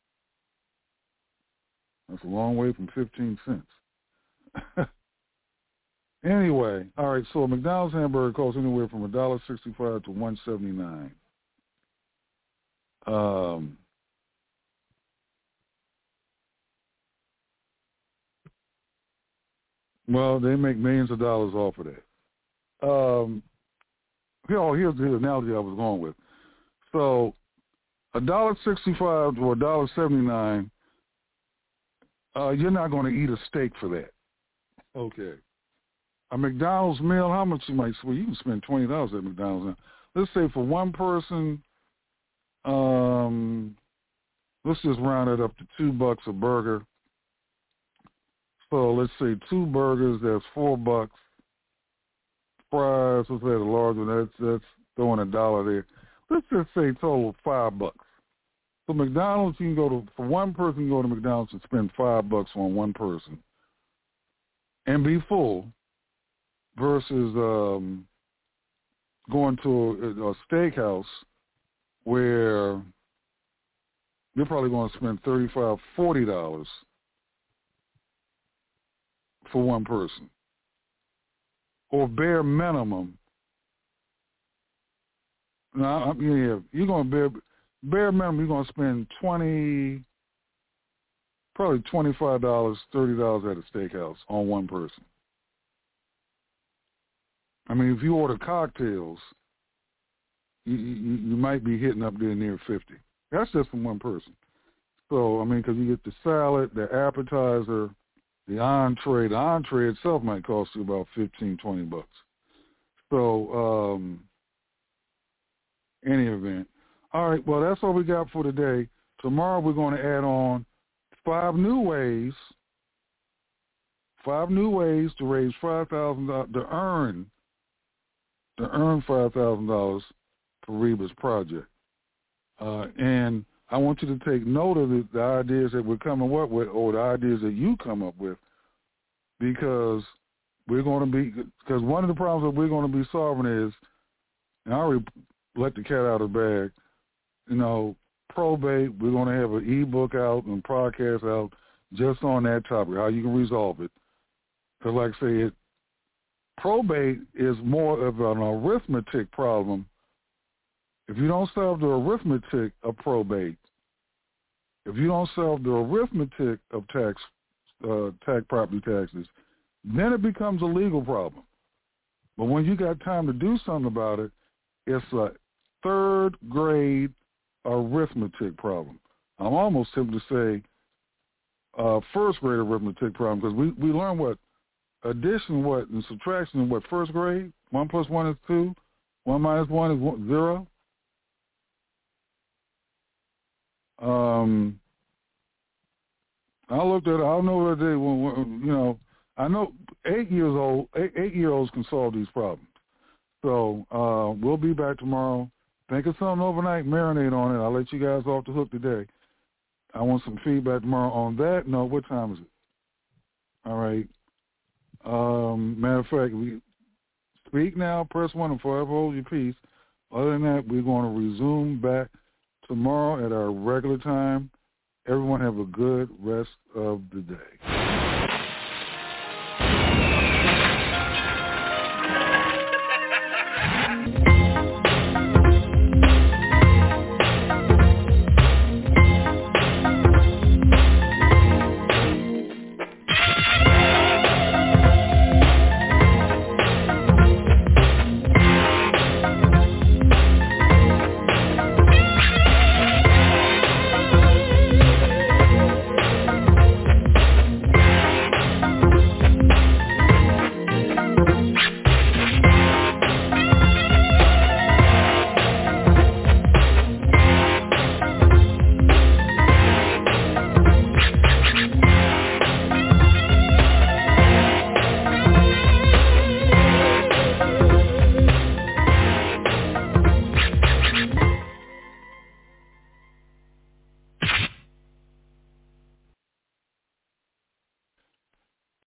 Speaker 9: That's a long way from fifteen cents. Anyway, all right, so a McDonald's hamburger costs anywhere from one dollar and sixty-five cents to one dollar and seventy-nine cents. Um, well, they make millions of dollars off of that. Um, oh, here's the analogy I was going with. So one dollar and sixty-five cents to one dollar and seventy-nine cents, uh, you're not going to eat a steak for that. Okay. A McDonald's meal, how much you might spend? You can spend twenty dollars at McDonald's now. Let's say for one person, um, let's just round it up to two bucks a burger. So let's say two burgers, that's four bucks. Fries, let's say the large one, that's, that's throwing a dollar there. Let's just say total five bucks. So McDonald's, you can go to, for one person, you can go to McDonald's and spend five bucks on one person and be full versus um, going to a, a steakhouse where you're probably going to spend thirty-five dollars, forty dollars for one person. Or bare minimum. Now, I mean, yeah, you're going to bare, bare minimum, you're going to spend twenty, probably twenty-five dollars, thirty dollars at a steakhouse on one person. I mean, if you order cocktails, you, you, you might be hitting up there near fifty. That's just from one person. So, I mean, because you get the salad, the appetizer, the entree. The entree itself might cost you about fifteen, twenty bucks. So, um, any event. All right, well, that's all we got for today. Tomorrow we're going to add on five new ways, five new ways to raise five thousand dollars, to earn, to earn five thousand dollars for Reba's project. Uh, and I want you to take note of the, the ideas that we're coming up with, or the ideas that you come up with, because we're going to be, because one of the problems that we're going to be solving is, and I already let the cat out of the bag, you know, probate. We're going to have an e-book out and podcast out just on that topic, how you can resolve it. Because like I say, it, probate is more of an arithmetic problem. If you don't solve the arithmetic of probate, if you don't solve the arithmetic of tax, uh, tax property taxes, then it becomes a legal problem. But when you got time to do something about it, it's a third grade arithmetic problem. I'm almost tempted to say uh, first grade arithmetic problem, because we, we learn what addition, what, and subtraction in what, first grade? One plus one is two. One minus one is one, zero. Um, I looked at it. I don't know what they, when, when, you know, I know eight years old, eight, eight year olds can solve these problems. So uh, we'll be back tomorrow. Think of something overnight, marinate on it. I'll let you guys off the hook today. I want some feedback tomorrow on that. No, what time is it? All right. Um, matter of fact, we speak now, press one, and forever hold your peace. Other than that, we're going to resume back tomorrow at our regular time. Everyone have a good rest of the day.